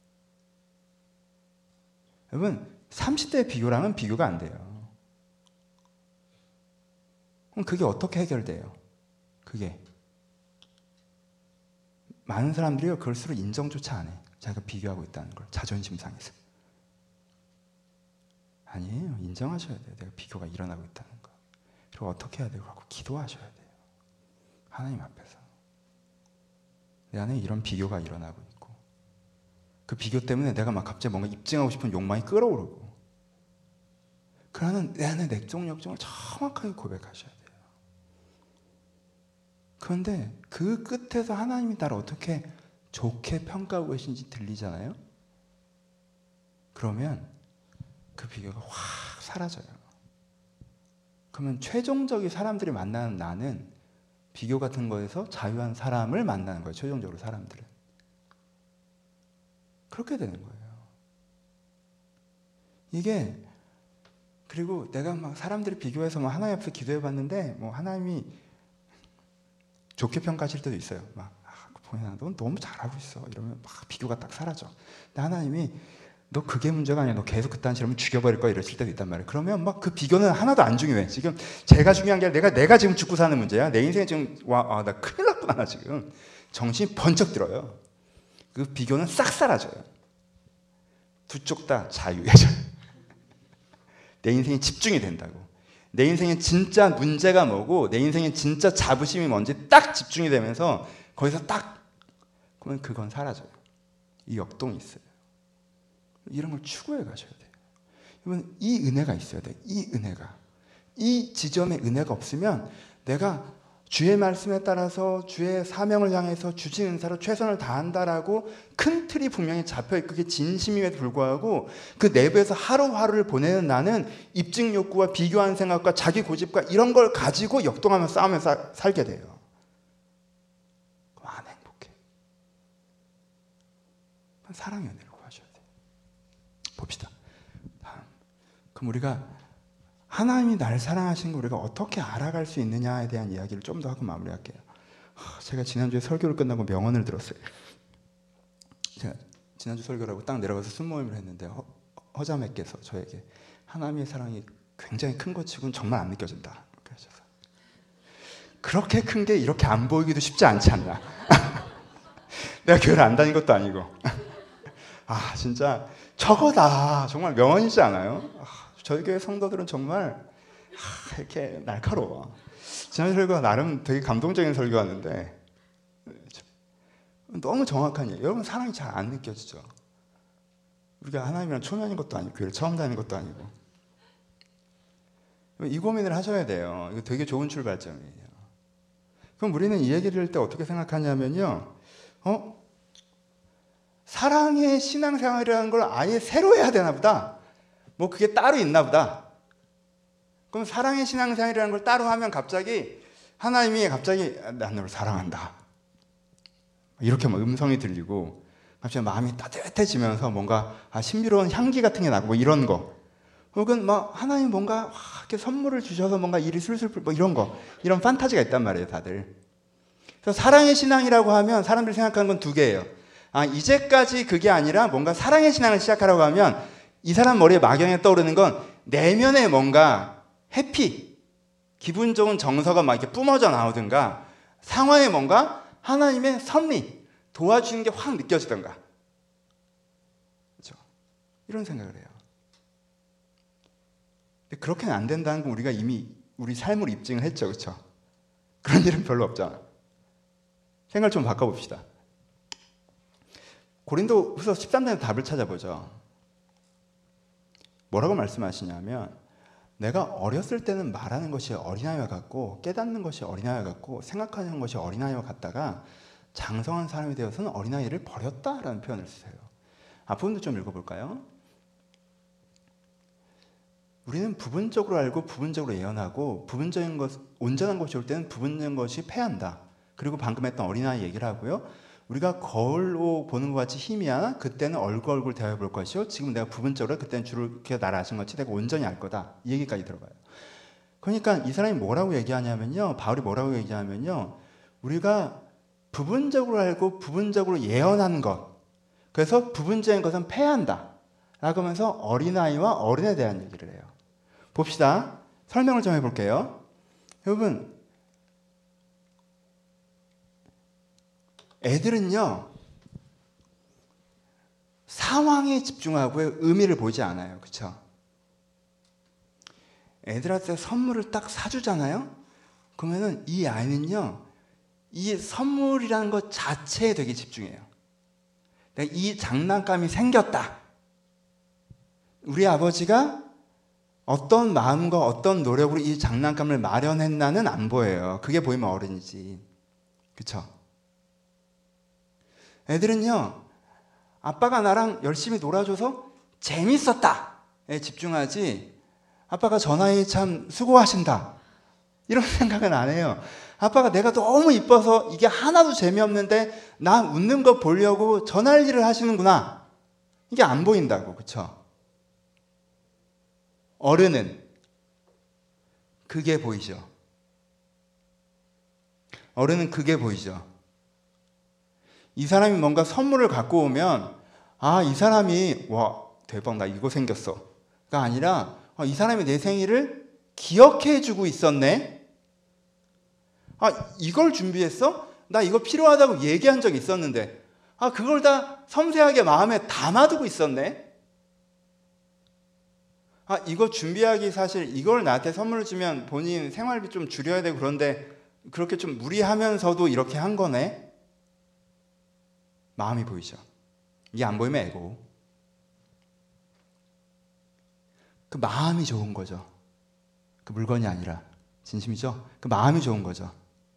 여러분, 삼십 대 비교랑은 비교가 안 돼요. 그럼 그게 어떻게 해결돼요? 그게 많은 사람들이 그걸 스스로 인정조차 안 해. 자기가 비교하고 있다는 걸, 자존심 상해서. 아니에요. 인정하셔야 돼요. 내가 비교가 일어나고 있다는 거. 그리고 어떻게 해야 돼요? 그러고 기도하셔야 돼요. 하나님 앞에서. 내 안에 이런 비교가 일어나고 있고, 그 비교 때문에 내가 막 갑자기 뭔가 입증하고 싶은 욕망이 끓어오르고, 그러는 내 안에 내적 욕정을 정확하게 고백하셔야 돼요. 그런데 그 끝에서 하나님이 나를 어떻게 좋게 평가하고 계신지 들리잖아요. 그러면 그 비교가 확 사라져요. 그러면 최종적인 사람들이 만나는 나는 비교 같은 거에서 자유한 사람을 만나는 거예요. 최종적으로 사람들은. 그렇게 되는 거예요. 이게 그리고 내가 막 사람들이 비교해서 뭐 하나님 앞에서 기도해 봤는데 뭐 하나님이 좋게 평가하실 때도 있어요. 막 아, 보이나 넌 너무 잘하고 있어. 이러면 막 비교가 딱 사라져. 근데 하나님이 너 그게 문제가 아니야. 너 계속 그딴 식으로 죽여버릴 거야. 이러실 때도 있단 말이에요. 그러면 막 그 비교는 하나도 안 중요해. 지금 제가 중요한 게 아니라 내가 내가 지금 죽고 사는 문제야. 내 인생에 지금 와, 아, 나 큰일 났구나 나 지금. 정신이 번쩍 들어요. 그 비교는 싹 사라져요. 두 쪽 다 자유해져요. 내 인생에 집중이 된다고. 내 인생에 진짜 문제가 뭐고 내 인생에 진짜 자부심이 뭔지 딱 집중이 되면서 거기서 딱 그러면 그건 사라져요. 이 역동이 있어요. 이런 걸 추구해 가셔야 돼요. 여러분 이 은혜가 있어야 돼요. 이 은혜가. 이 지점에 은혜가 없으면 내가 주의 말씀에 따라서 주의 사명을 향해서 주신 은사로 최선을 다한다라고 큰 틀이 분명히 잡혀있고 그게 진심임에도 불구하고 그 내부에서 하루하루를 보내는 나는 입증 욕구와 비교하는 생각과 자기 고집과 이런 걸 가지고 역동하면서 싸우면서 살게 돼요. 그럼 안 행복해. 사랑의 은혜를 구하셔야 돼요. 봅시다. 다음. 그럼 우리가 하나님이 날 사랑하신 걸 우리가 어떻게 알아갈 수 있느냐에 대한 이야기를 좀 더 하고 마무리할게요. 제가 지난주에 설교를 끝나고 명언을 들었어요. 제가 지난주 설교를 하고 딱 내려가서 순모임을 했는데 허, 허자매께서 저에게 하나님의 사랑이 굉장히 큰 것 치고는 정말 안 느껴진다. 그렇게 하셔서 그렇게 큰 게 이렇게 안 보이기도 쉽지 않지 않나. 내가 교회를 안 다닌 것도 아니고 아 진짜 저거다. 정말 명언이지 않아요? 저희 교회 성도들은 정말 하, 이렇게 날카로워. 지난 설교가 나름 되게 감동적인 설교였는데 너무 정확한 얘기. 여러분 사랑이 잘 안 느껴지죠? 우리가 하나님이랑 초면인 것도 아니고 교회를 처음 다니는 것도 아니고 이 고민을 하셔야 돼요. 이거 되게 좋은 출발점이에요. 그럼 우리는 이 얘기를 할 때 어떻게 생각하냐면요. 어? 사랑의 신앙생활이라는 걸 아예 새로 해야 되나 보다. 뭐 그게 따로 있나 보다. 그럼 사랑의 신앙생활이라는 걸 따로 하면 갑자기 하나님이 갑자기 난 너를 사랑한다. 이렇게 막 음성이 들리고 갑자기 마음이 따뜻해지면서 뭔가 아, 신비로운 향기 같은 게 나고 뭐 이런 거. 혹은 뭐 하나님 뭔가 이렇게 선물을 주셔서 뭔가 일이 술술 뭐 이런 거. 이런 판타지가 있단 말이에요, 다들. 그래서 사랑의 신앙이라고 하면 사람들이 생각하는 건 두 개예요. 아, 이제까지 그게 아니라 뭔가 사랑의 신앙을 시작하라고 하면 이 사람 머리에 막연히 떠오르는 건 내면에 뭔가 해피, 기분 좋은 정서가 막 이렇게 뿜어져 나오든가 상황에 뭔가 하나님의 섭리, 도와주는 게 확 느껴지던가. 그렇죠? 이런 생각을 해요. 근데 그렇게는 안 된다는 건 우리가 이미 우리 삶을 입증을 했죠. 그렇죠? 그런 일은 별로 없잖아. 생각을 좀 바꿔봅시다. 고린도후서 십삼 장의 답을 찾아보죠. 뭐라고 말씀하시냐면 내가 어렸을 때는 말하는 것이 어린아이와 같고 깨닫는 것이 어린아이와 같고 생각하는 것이 어린아이와 같다가 장성한 사람이 되어서는 어린아이를 버렸다라는 표현을 쓰세요. 앞부분도 좀 읽어볼까요? 우리는 부분적으로 알고 부분적으로 예언하고 부분적인 것, 온전한 것이 올 때는 부분적인 것이 패한다. 그리고 방금 했던 어린아이 얘기를 하고요. 우리가 거울로 보는 것 같이 희미하나 그때는 얼굴 얼굴 대화해 볼 것이요. 지금 내가 부분적으로 그때는 주를 이렇게 나를 아신 것이 내가 온전히 알 거다. 이 얘기까지 들어가요. 그러니까 이 사람이 뭐라고 얘기하냐면요. 바울이 뭐라고 얘기하냐면요. 우리가 부분적으로 알고 부분적으로 예언하는 것. 그래서 부분적인 것은 패한다. 라고 하면서 어린아이와 어른에 대한 얘기를 해요. 봅시다. 설명을 좀 해볼게요. 여러분 애들은요 상황에 집중하고요 의미를 보지 않아요. 그렇죠? 애들한테 선물을 딱 사주잖아요. 그러면은 이 아이는요 이 선물이라는 것 자체에 되게 집중해요. 내가 이 장난감이 생겼다. 우리 아버지가 어떤 마음과 어떤 노력으로 이 장난감을 마련했나는 안 보여요. 그게 보이면 어른이지. 그쵸? 애들은요, 아빠가 나랑 열심히 놀아줘서 재밌었다에 집중하지, 아빠가 저 나이에 참 수고하신다 이런 생각은 안 해요. 아빠가 내가 너무 이뻐서 이게 하나도 재미없는데 나 웃는 거 보려고 저 난리를 하시는구나, 이게 안 보인다고. 그쵸? 어른은 그게 보이죠. 어른은 그게 보이죠. 이 사람이 뭔가 선물을 갖고 오면, 아, 이 사람이 와 대박 나 이거 생겼어가 아니라, 아, 이 사람이 내 생일을 기억해 주고 있었네. 아, 이걸 준비했어? 나 이거 필요하다고 얘기한 적 있었는데, 아, 그걸 다 섬세하게 마음에 담아두고 있었네. 아, 이거 준비하기, 사실 이걸 나한테 선물을 주면 본인 생활비 좀 줄여야 되고 그런데 그렇게 좀 무리하면서도 이렇게 한 거네. 마음이 보이죠. 이게 안 보이면 에고. 그 마음이 좋은 거죠. 그 물건이 아니라. 진심이죠? 그 마음이 좋은 거죠.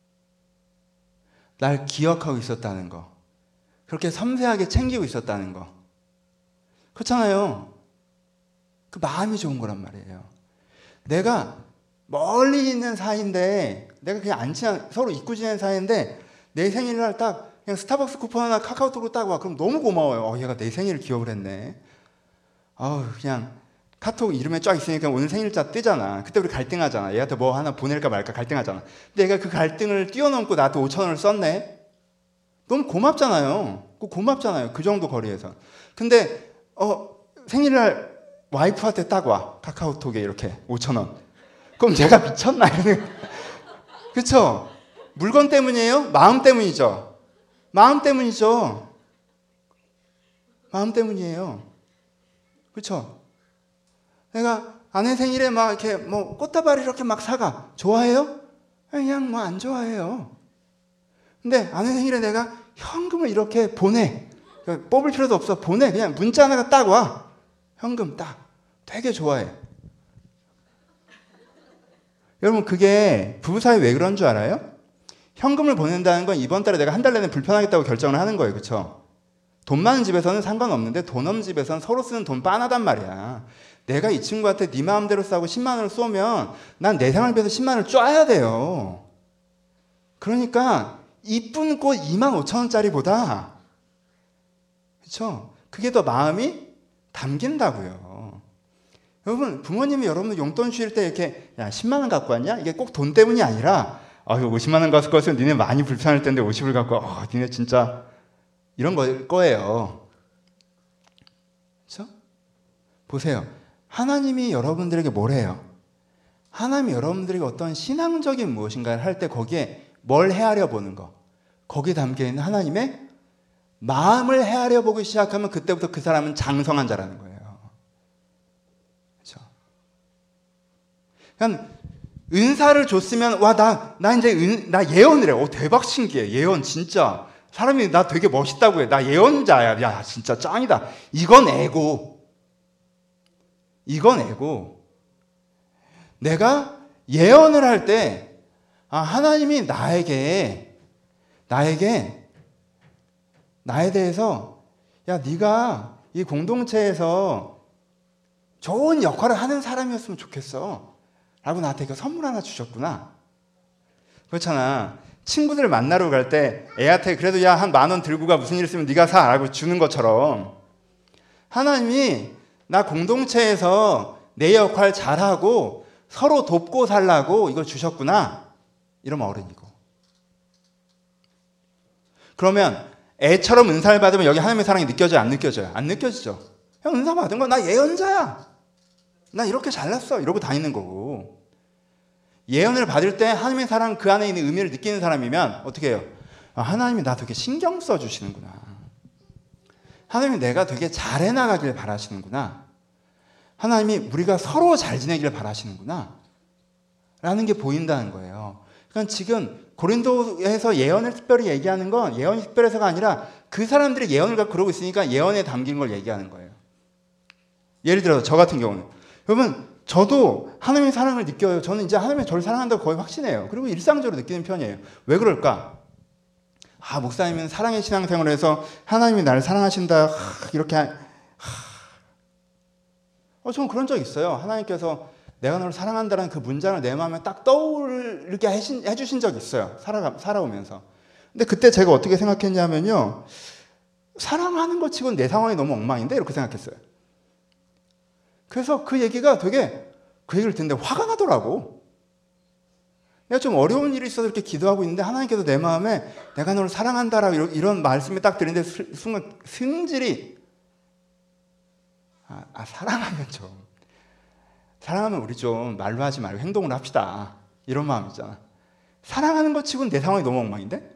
날 기억하고 있었다는 거. 그렇게 섬세하게 챙기고 있었다는 거. 그렇잖아요. 그 마음이 좋은 거란 말이에요. 내가 멀리 있는 사이인데, 내가 그냥 안 친한, 서로 잊고 지내는 사이인데, 내 생일날 딱 그냥 스타벅스 쿠폰 하나 카카오톡으로 딱 와. 그럼 너무 고마워요. 어, 얘가 내 생일을 기억을 했네. 아우, 그냥 카톡 이름에 쫙 있으니까 오늘 생일자 뜨잖아. 그때 우리 갈등하잖아. 얘한테 뭐 하나 보낼까 말까 갈등하잖아. 근데 얘가 그 갈등을 뛰어넘고 나한테 오천 원을 썼네. 너무 고맙잖아요. 고맙잖아요. 그 정도 거리에서. 근데 어, 생일날 와이프한테 딱 와. 카카오톡에 이렇게 오천 원. 그럼 내가 미쳤나 이러는. 그쵸? 물건 때문이에요? 마음 때문이죠. 마음 때문이죠. 마음 때문이에요. 그렇죠? 내가 아내 생일에 막 이렇게 뭐 꽃다발을 이렇게 막 사가. 좋아해요? 그냥 뭐 안 좋아해요. 근데 아내 생일에 내가 현금을 이렇게 보내. 그러니까 뽑을 필요도 없어. 보내. 그냥 문자 하나가 딱 와. 현금 딱. 되게 좋아해. 여러분, 그게 부부 사이 왜 그런 줄 알아요? 현금을 보낸다는 건 이번 달에 내가 한 달 내내 불편하겠다고 결정을 하는 거예요. 그렇죠? 돈 많은 집에서는 상관없는데 돈 없는 집에서는 서로 쓰는 돈 빤하단 말이야. 내가 이 친구한테 네 마음대로 싸고 십만 원을 쏘면 난 내 생활비에서 십만 원을 쪄야 돼요. 그러니까 이쁜 꽃 이만 오천 원짜리보다, 그렇죠? 그게 더 마음이 담긴다고요. 여러분, 부모님이 여러분 용돈 주실 때 이렇게 야 십만 원 갖고 왔냐? 이게 꼭 돈 때문이 아니라, 아, 오십만 원 갖고 왔으면 니네 많이 불편할 텐데 오십을 갖고 와. 어, 니네 진짜 이런 걸 거예요. 그렇죠? 보세요. 하나님이 여러분들에게 뭘 해요? 하나님이 여러분들에게 어떤 신앙적인 무엇인가를 할 때 거기에 뭘 헤아려 보는 거. 거기에 담겨있는 하나님의 마음을 헤아려 보기 시작하면 그때부터 그 사람은 장성한 자라는 거예요. 그렇죠? 그러니까 은사를 줬으면 와, 나, 나 이제 은, 나 예언을 해. 오, 대박 신기해. 예언 진짜. 사람이 나 되게 멋있다고 해. 나 예언자야. 야, 진짜 짱이다. 이건 에고. 이건 에고. 내가 예언을 할 때, 아, 하나님이 나에게, 나에게, 나에 대해서, 야, 네가 이 공동체에서 좋은 역할을 하는 사람이었으면 좋겠어. 라고 나한테 이거 선물 하나 주셨구나. 그렇잖아. 친구들 만나러 갈 때 애한테 그래도 야, 한 만 원 들고 가. 무슨 일 있으면 네가 사. 라고 주는 것처럼 하나님이 나 공동체에서 내 역할 잘하고 서로 돕고 살라고 이걸 주셨구나. 이러면 어른이고. 그러면 애처럼 은사를 받으면 여기 하나님의 사랑이 느껴져요? 안 느껴져요? 안 느껴지죠. 형, 은사 받은 거 나 예언자야. 나 이렇게 잘났어. 이러고 다니는 거고. 예언을 받을 때 하나님의 사랑 그 안에 있는 의미를 느끼는 사람이면 어떻게 해요? 아, 하나님이 나 되게 신경 써주시는구나. 하나님이 내가 되게 잘해 나가길 바라시는구나. 하나님이 우리가 서로 잘 지내기를 바라시는구나. 라는 게 보인다는 거예요. 그러니까 지금 고린도에서 예언을 특별히 얘기하는 건 예언이 특별해서가 아니라 그 사람들이 예언을 갖고 그러고 있으니까 예언에 담긴 걸 얘기하는 거예요. 예를 들어서 저 같은 경우는, 여러분, 저도 하나님의 사랑을 느껴요. 저는 이제 하나님이 저를 사랑한다고 거의 확신해요. 그리고 일상적으로 느끼는 편이에요. 왜 그럴까? 아, 목사님은 사랑의 신앙생활을 해서 하나님이 나를 사랑하신다 하, 이렇게 하, 어, 저는 그런 적 있어요. 하나님께서 내가 너를 사랑한다는 그 문장을 내 마음에 딱 떠오르게 해신, 해주신 적이 있어요. 살아가, 살아오면서. 근데 그때 제가 어떻게 생각했냐면요, 사랑하는 것 치고는 내 상황이 너무 엉망인데 이렇게 생각했어요. 그래서 그 얘기가 되게, 그 얘기를 듣는데 화가 나더라고. 내가 좀 어려운 일이 있어서 이렇게 기도하고 있는데 하나님께서 내 마음에 내가 너를 사랑한다라고 이런, 이런 말씀이 딱 들리는데 순간 승질이 아, 아 사랑하면 좀 사랑하면 우리 좀 말로 하지 말고 행동을 합시다. 이런 마음 있잖아. 사랑하는 것 치고는 내 상황이 너무 엉망인데?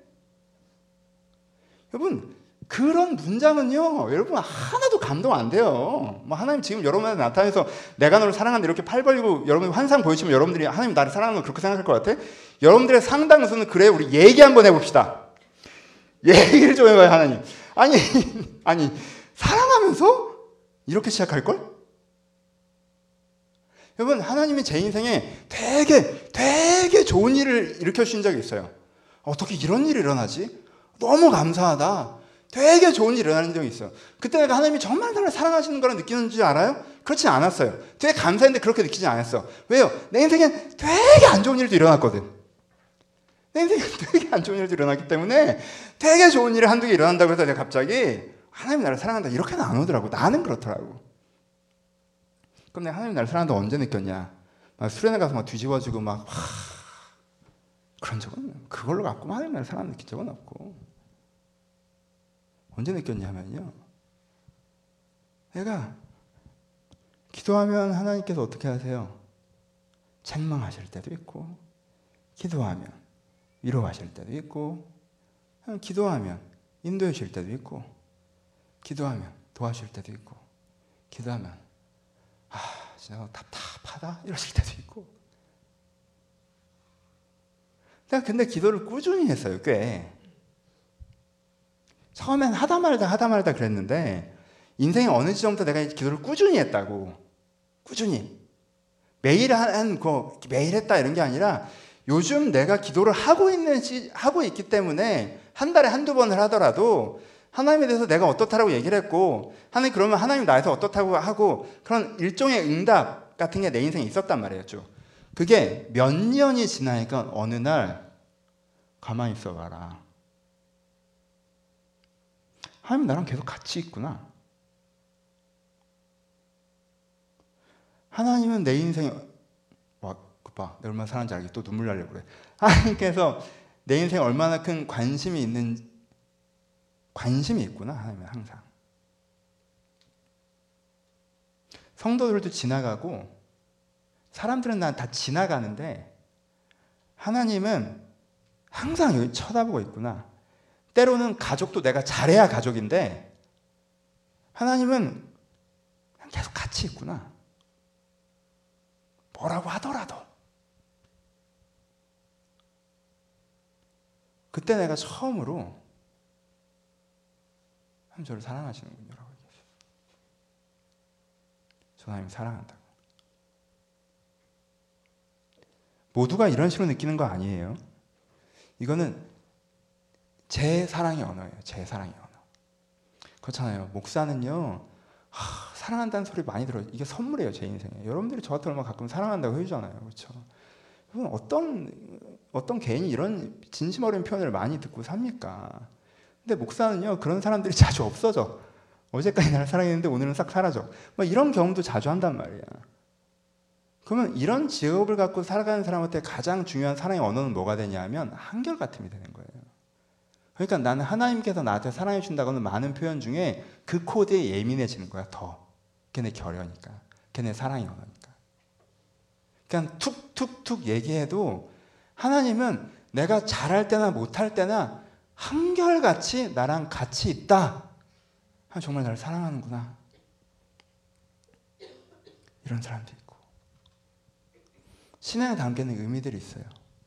여러분, 그런 문장은요, 여러분 하나도 감동 안 돼요. 뭐 하나님 지금 여러분한테 나타나서 내가 너를 사랑한다 이렇게 팔 벌리고 여러분이 환상 보여주면 여러분들이 하나님 나를 사랑하는 걸 그렇게 생각할 것 같아? 여러분들의 상당수는 그래, 우리 얘기 한번 해봅시다. 얘기를 좀 해봐요, 하나님. 아니, 아니, 사랑하면서 이렇게 시작할걸? 여러분, 하나님이 제 인생에 되게 되게 좋은 일을 일으켜 주신 적이 있어요. 어떻게 이런 일이 일어나지? 너무 감사하다. 되게 좋은 일이 일어나는 적이 있어요. 그때 내가 하나님이 정말 나를 사랑하시는 걸 느끼는 줄 알아요? 그렇지 않았어요. 되게 감사했는데 그렇게 느끼지 않았어. 왜요? 내 인생에 되게 안 좋은 일도 일어났거든. 내 인생에 되게 안 좋은 일도 일어났기 때문에 되게 좋은 일이 한두 개 일어난다고 해서 내가 갑자기 하나님이 나를 사랑한다 이렇게는 안 오더라고. 나는 그렇더라고. 그럼 내가 하나님이 나를 사랑한다 언제 느꼈냐? 막 수련회 가서 막 뒤집어지고 막 하... 그런 적은 그걸로 갖고 하나님 나를 사랑한다 느낀 적은 없고. 언제 느꼈냐면요, 내가 기도하면 하나님께서 어떻게 하세요? 책망하실 때도 있고, 기도하면 위로하실 때도 있고, 기도하면 인도해 주실 때도 있고, 기도하면 도와주실 때도 있고, 기도하면 아 진짜 답답하다 이러실 때도 있고. 내가 근데 기도를 꾸준히 했어요. 꽤 처음엔 하다 말다 하다 말다 그랬는데 인생의 어느 지점부터 내가 기도를 꾸준히 했다고. 꾸준히 매일 한 거 매일 했다 이런 게 아니라 요즘 내가 기도를 하고 있는 시, 하고 있기 때문에 한 달에 한두 번을 하더라도 하나님에 대해서 내가 어떻다라고 얘기를 했고, 하나님 그러면 하나님 나에서 어떻다고 하고, 그런 일종의 응답 같은 게 내 인생에 있었단 말이에요. 그게 몇 년이 지나니까 어느 날 가만히 있어봐라, 하나님 나랑 계속 같이 있구나. 하나님은 내 인생에 와, 봐, 내가 얼마나 사랑하는지 알겠지? 또 눈물 나려고 그래. 하나님께서 내 인생에 얼마나 큰 관심이 있는 관심이 있구나. 하나님은 항상. 성도들도 지나가고 사람들은 난 다 지나가는데 하나님은 항상 여기 쳐다보고 있구나. 때로는 가족도 내가 잘해야 가족인데 하나님은 계속 같이 있구나. 뭐라고 하더라도. 그때 내가 처음으로 하나님 저를 사랑하시는군요라고 얘기했어요. 저 하나님 사랑한다고. 모두가 이런 식으로 느끼는 거 아니에요. 이거는 제 사랑의 언어예요. 제 사랑의 언어. 그렇잖아요. 목사는요, 하, 사랑한다는 소리 많이 들어요. 이게 선물이에요. 제 인생에. 여러분들이 저한테 얼마나 가끔 사랑한다고 해주잖아요. 그렇죠? 여러분, 어떤 어떤 개인이 이런 진심 어린 표현을 많이 듣고 삽니까? 근데 목사는요, 그런 사람들이 자주 없어져. 어제까지 나를 사랑했는데 오늘은 싹 사라져. 뭐 이런 경험도 자주 한단 말이야. 그러면 이런 직업을 갖고 살아가는 사람한테 가장 중요한 사랑의 언어는 뭐가 되냐면 한결같음이 되는 거예요. 그러니까 나는 하나님께서 나한테 사랑해 주신다고는 많은 표현 중에 그 코드에 예민해지는 거야. 더. 걔네 결여니까. 걔네 사랑의 언어니까. 그냥 툭툭툭 얘기해도 하나님은 내가 잘할 때나 못할 때나 한결같이 나랑 같이 있다. 정말 나를 사랑하는구나. 이런 사람도 있고. 신앙에 담겨있는 의미들이 있어요.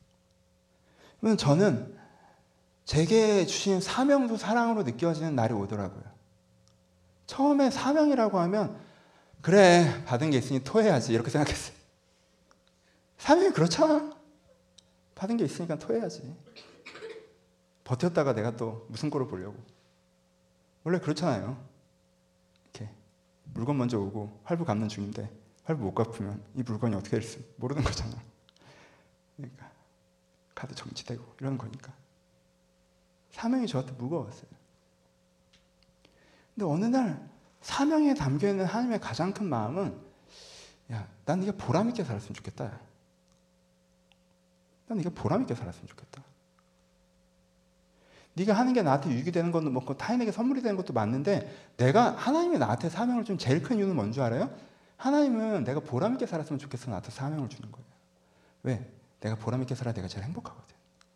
저는 제게 주신 사명도 사랑으로 느껴지는 날이 오더라고요. 처음에 사명이라고 하면 그래, 받은 게 있으니 토해야지 이렇게 생각했어요. 사명이 그렇잖아. 받은 게 있으니까 토해야지. 버텼다가 내가 또 무슨 꼴을 보려고. 원래 그렇잖아요. 이렇게 물건 먼저 오고 할부 갚는 중인데 할부 못 갚으면 이 물건이 어떻게 될지 모르는 거잖아. 그러니까 카드 정지되고 이런 거니까. 사명이 저한테 무거웠어요. 근데 어느 날 사명에 담겨있는 하나님의 가장 큰 마음은 야, 난 네가 보람 있게 살았으면 좋겠다. 난 네가 보람 있게 살았으면 좋겠다. 네가 하는 게 나한테 유익이 되는 것도 먹고 타인에게 선물이 되는 것도 맞는데 내가 하나님이 나한테 사명을 준 제일 큰 이유는 뭔지 알아요? 하나님은 내가 보람 있게 살았으면 좋겠어 나한테 사명을 주는 거예요. 왜? 내가 보람 있게 살아야 내가 제일 행복하거든.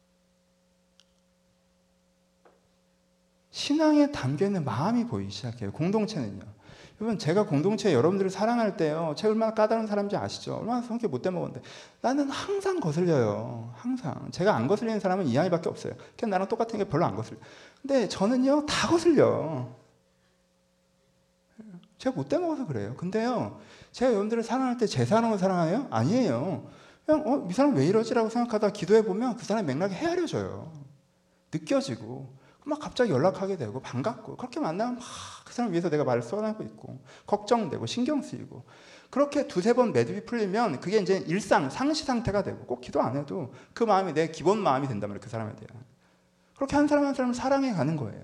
신앙에 담겨있는 마음이 보이기 시작해요. 공동체는요. 여러분 제가 공동체에 여러분들을 사랑할 때요. 제가 얼마나 까다로운 사람인지 아시죠? 얼마나 성격 못돼 먹었는데 나는 항상 거슬려요. 항상. 제가 안 거슬리는 사람은 이한이밖에 없어요. 그냥 나랑 똑같은 게 별로 안 거슬려. 근데 저는요 다 거슬려. 제가 못돼 먹어서 그래요. 근데요 제가 여러분들을 사랑할 때 제 사랑을 사랑해요? 아니에요. 그냥 어, 이 사람 왜 이러지라고 생각하다 기도해보면 그 사람의 맥락이 헤아려져요. 느껴지고 막 갑자기 연락하게 되고 반갑고 그렇게 만나면 막 그 사람 위해서 내가 말을 써나고 있고 걱정되고 신경 쓰이고 그렇게 두세 번 매듭이 풀리면 그게 이제 일상 상시 상태가 되고 꼭 기도 안 해도 그 마음이 내 기본 마음이 된단 말이에요. 그 사람에 대한. 그렇게 한 사람 한 사람을 사랑해 가는 거예요.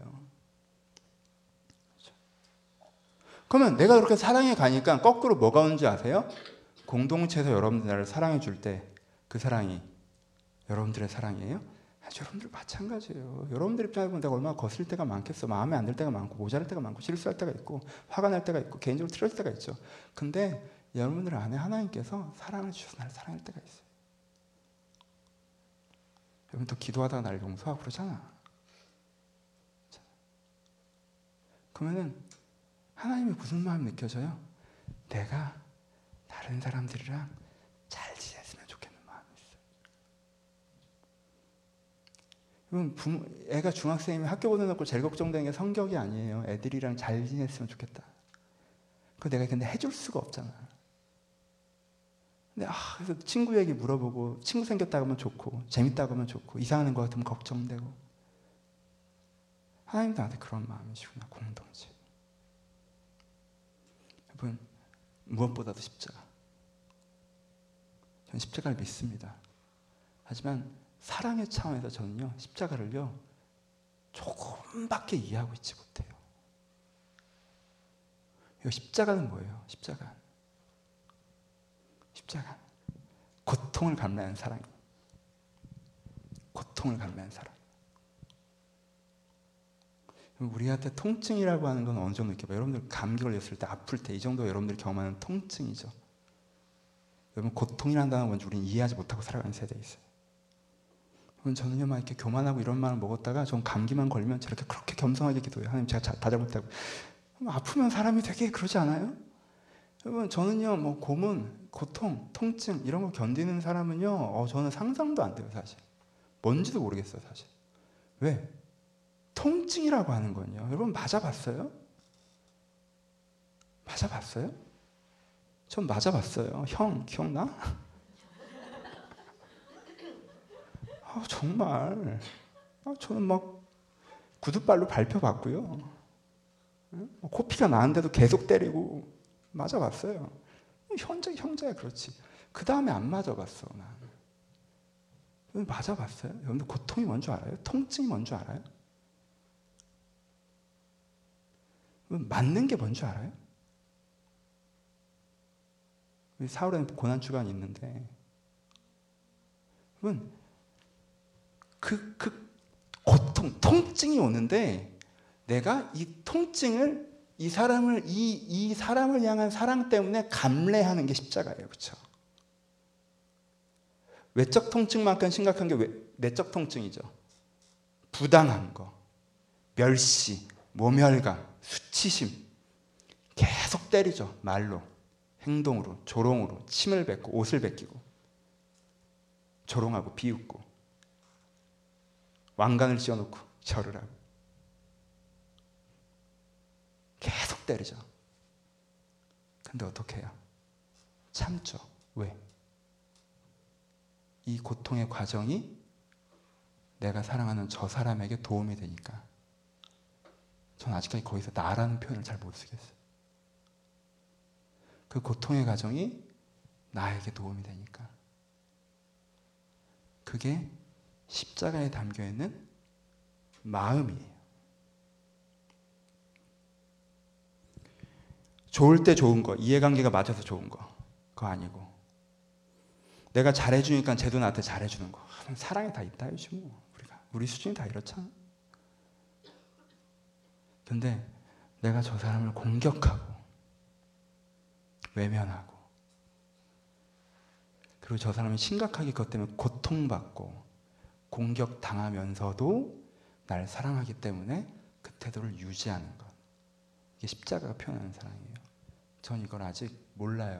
그렇죠? 그러면 내가 그렇게 사랑해 가니까 거꾸로 뭐가 오는지 아세요? 공동체에서 여러분들 나를 사랑해 줄 때 그 사랑이 여러분들의 사랑이에요? 아, 여러분들 마찬가지예요. 여러분들 입장에서 보면 내가 얼마나 거슬릴 때가 많겠어. 마음에 안 들 때가 많고 모자랄 때가 많고 실수할 때가 있고 화가 날 때가 있고 개인적으로 틀어질 때가 있죠. 근데 여러분들 안에 하나님께서 사랑을 주셔서 나를 사랑할 때가 있어요. 여러분 또 기도하다가 나를 용서하고 그러잖아. 그러면은 하나님이 무슨 마음이 느껴져요? 내가 다른 사람들이랑 잘 지냈으면 좋겠는 마음이 있어요. 여러분 부모, 애가 중학생이면 학교 보내놓고 제일 걱정되는 게 성격이 아니에요. 애들이랑 잘 지냈으면 좋겠다. 그거 내가 근데 해줄 수가 없잖아. 근데 아 그래서 친구 얘기 물어보고 친구 생겼다고 하면 좋고 재밌다고 하면 좋고 이상한 거 같으면 걱정되고. 하나님도 나한테 그런 마음이시구나. 공동체. 여러분 무엇보다도 십자가. 저는 십자가를 믿습니다. 하지만 사랑의 차원에서 저는요 십자가를요 조금밖에 이해하고 있지 못해요. 이 십자가는 뭐예요? 십자가. 십자가. 고통을 감내하는 사랑. 고통을 감내하는 사랑. 우리한테 통증이라고 하는 건 어느 정도 이렇게 여러분들 감기 걸렸을 때 아플 때 이 정도 여러분들이 경험하는 통증이죠. 여러분 고통이라는 단어 뭔지 우리는 이해하지 못하고 살아가는 세대에 있어요. 여러분 저는요 막 이렇게 교만하고 이런 말을 먹었다가 전 감기만 걸리면 저렇게 그렇게 겸손하게 기도해요. 하나님 제가 다 잘못하고. 아프면 사람이 되게 그러지 않아요? 여러분 저는요 뭐 고문, 고통, 통증 이런 거 견디는 사람은요 어, 저는 상상도 안 돼요 사실. 뭔지도 모르겠어요 사실. 왜? 통증이라고 하는 건요. 여러분 맞아봤어요? 맞아봤어요? 전 맞아봤어요. 형 기억나? 아, 정말 아, 저는 막 구두발로 밟혀봤고요. 코피가 나는데도 계속 때리고 맞아봤어요. 형제, 형제야 그렇지. 그 다음에 안 맞아봤어 난. 맞아봤어요? 여러분들 고통이 뭔지 알아요? 통증이 뭔지 알아요? 맞는 게 뭔지 알아요? 사울에는 고난주간이 있는데 여러분 그, 그 고통, 통증이 오는데 내가 이 통증을 이 사람을 이, 이 사람을 향한 사랑 때문에 감내하는 게 십자가예요. 그렇죠? 외적 통증만큼 심각한 게 외, 내적 통증이죠. 부당한 거, 멸시, 모멸감, 수치심 계속 때리죠. 말로, 행동으로, 조롱으로 침을 뱉고 옷을 벗기고 조롱하고 비웃고 왕관을 씌워놓고 절을 하고 계속 때리죠. 근데 어떻게 해요? 참죠. 왜? 이 고통의 과정이 내가 사랑하는 저 사람에게 도움이 되니까. 전 아직까지 거기서 나라는 표현을 잘 못 쓰겠어요. 그 고통의 과정이 나에게 도움이 되니까. 그게 십자가에 담겨있는 마음이에요. 좋을 때 좋은 거, 이해관계가 맞아서 좋은 거, 그거 아니고 내가 잘해주니까 쟤도 나한테 잘해주는 거. 사랑이 다 있다 이거지 뭐. 우리가 우리 수준이 다 이렇잖아. 근데 내가 저 사람을 공격하고 외면하고 그리고 저 사람이 심각하게 그것 때문에 고통받고 공격당하면서도 날 사랑하기 때문에 그 태도를 유지하는 것. 이게 십자가가 표현하는 사랑이에요. 전 이걸 아직 몰라요.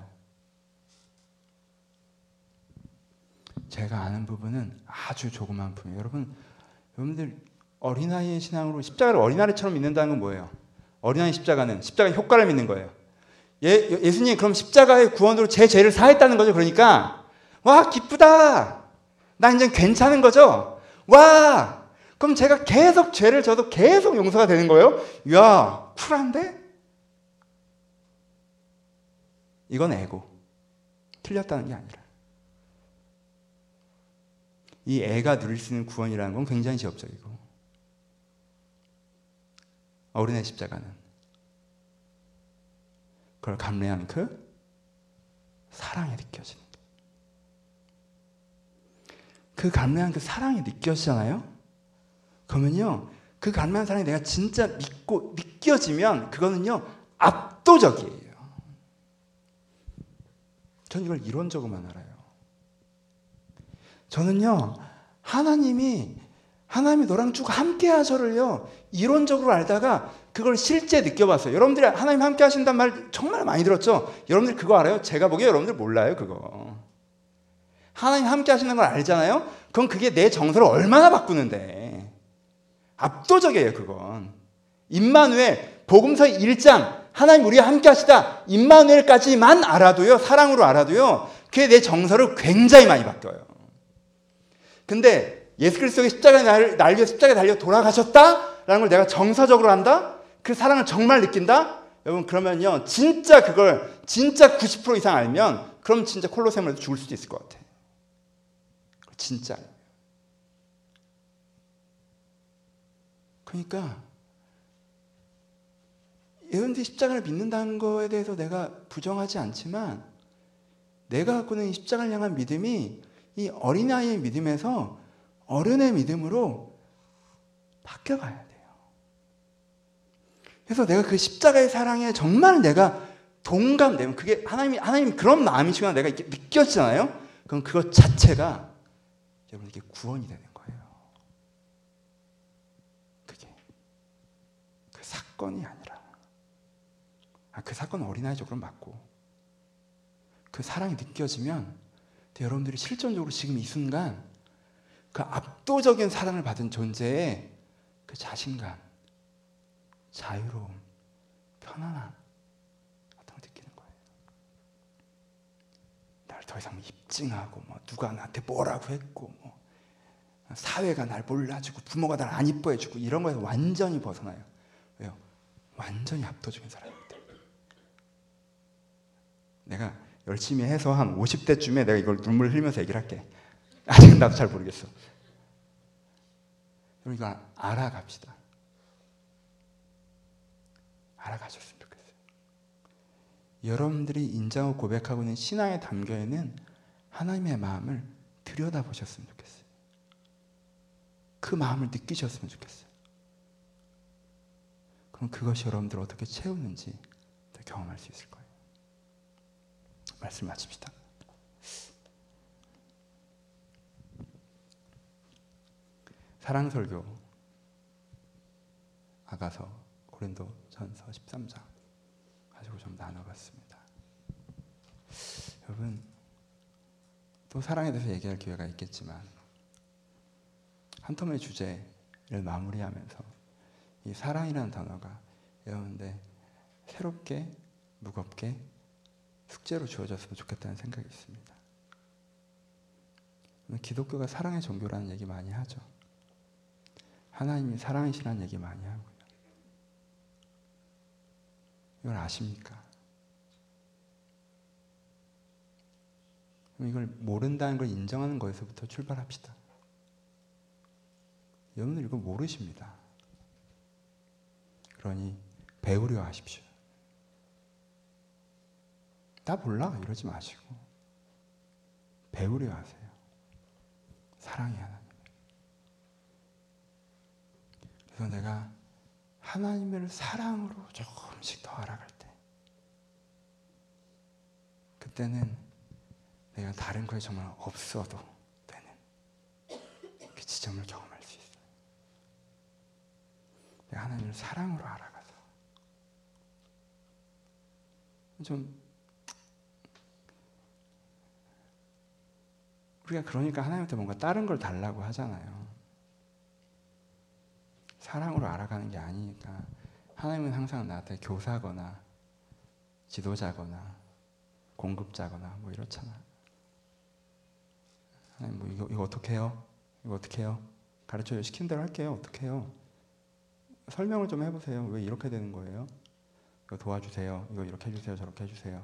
제가 아는 부분은 아주 조그만 부분이에요. 여러분, 여러분들 어린아이의 신앙으로 십자가를 어린아이처럼 믿는다는 건 뭐예요? 어린아이 십자가는 십자가의 효과를 믿는 거예요. 예, 예수님 그럼 십자가의 구원으로 제 죄를 사했다는 거죠. 그러니까 와 기쁘다. 나 이제 괜찮은 거죠. 와 그럼 제가 계속 죄를 져도 계속 용서가 되는 거예요. 이야 쿨한데? 이건 에고. 틀렸다는 게 아니라 이 애가 누릴 수 있는 구원이라는 건 굉장히 지엽적이고 어린애 십자가는 그걸 감내한 그 사랑이 느껴지는 거예요. 그 감내한 그 사랑이 느껴지잖아요. 그러면요 그 감내한 사랑이 내가 진짜 믿고 느껴지면 그거는요 압도적이에요. 전 이걸 이론적으로만 알아요. 저는요 하나님이 하나님이 너랑 쭉 함께 하셔를요 이론적으로 알다가 그걸 실제 느껴봤어요. 여러분들이 하나님 함께 하신단 말 정말 많이 들었죠. 여러분들 그거 알아요? 제가 보기에 여러분들 몰라요 그거. 하나님 함께 하시는 걸 알잖아요. 그럼 그게 내 정서를 얼마나 바꾸는데. 압도적이에요 그건. 임마누엘 복음서 일 장 하나님 우리와 함께 하시다 임마누엘까지만 알아도요 사랑으로 알아도요 그게 내 정서를 굉장히 많이 바뀌어요. 근데 예수 그리스도의 십자가에 날, 날 위해 십자가에 달려 돌아가셨다라는 걸 내가 정서적으로 한다? 그 사랑을 정말 느낀다? 여러분 그러면요 진짜 그걸 진짜 구십 퍼센트 이상 알면 그럼 진짜 콜로세움에서 죽을 수도 있을 것 같아. 진짜. 그러니까 여러분들이 십자가를 믿는다는 거에 대해서 내가 부정하지 않지만 내가 갖고 있는 이 십자가를 향한 믿음이 이 어린아이의 믿음에서 어른의 믿음으로 바뀌어가야 돼요. 그래서 내가 그 십자가의 사랑에 정말 내가 동감되면 그게 하나님이 하나님 그런 마음이시구나 내가 이렇게 느껴지잖아요. 그럼 그것 자체가 여러분에게 구원이 되는 거예요. 그게 그 사건이 아니라 아, 그 사건은 어린아이적으로 맞고 그 사랑이 느껴지면 여러분들이 실존적으로 지금 이 순간 그 압도적인 사랑을 받은 존재의 그 자신감, 자유로움, 편안함 같은 걸 느끼는 거예요. 날 더 이상 입증하고 뭐 누가 나한테 뭐라고 했고 뭐 사회가 날 몰라주고 부모가 날 안 이뻐해주고 이런 거에서 완전히 벗어나요. 왜요? 완전히 압도적인 사랑입니다. 내가 열심히 해서 한 오십 대쯤에 내가 이걸 눈물 흘리면서 얘기를 할게. 아직은 나도 잘 모르겠어. 여러분 이거 알아갑시다. 알아가셨으면 좋겠어요. 여러분들이 인정하고 고백하고 있는 신앙에 담겨있는 하나님의 마음을 들여다보셨으면 좋겠어요. 그 마음을 느끼셨으면 좋겠어요. 그럼 그것이 여러분들을 어떻게 채우는지 더 경험할 수 있을 거예요. 말씀 마칩시다. 사랑설교 아가서 고린도전서 십삼 장 가지고 좀 나눠봤습니다. 여러분 또 사랑에 대해서 얘기할 기회가 있겠지만 한 텀의 주제를 마무리하면서 이 사랑이라는 단어가 여러분들 새롭게 무겁게 숙제로 주어졌으면 좋겠다는 생각이 있습니다. 기독교가 사랑의 종교라는 얘기 많이 하죠. 하나님이 사랑이시라는 얘기 많이 하고요. 이걸 아십니까? 이걸 모른다는 걸 인정하는 거에서부터 출발합시다. 여러분들 이거 모르십니다. 그러니 배우려 하십시오. 나 몰라 이러지 마시고 배우려 하세요. 사랑의 하나님. 그래서 내가 하나님을 사랑으로 조금씩 더 알아갈 때, 그때는 내가 다른 거에 정말 없어도 되는 그 지점을 경험할 수 있어요. 내가 하나님을 사랑으로 알아가서 좀 우리가 그러니까 하나님한테 뭔가 다른 걸 달라고 하잖아요. 사랑으로 알아가는 게 아니니까 하나님은 항상 나한테 교사거나 지도자거나 공급자거나 뭐 이렇잖아. 하나님 뭐 이거, 이거 어떻게 해요? 이거 어떻게 해요? 가르쳐요. 시킨 대로 할게요. 어떻게 해요? 설명을 좀 해보세요. 왜 이렇게 되는 거예요? 이거 도와주세요. 이거 이렇게 해주세요. 저렇게 해주세요.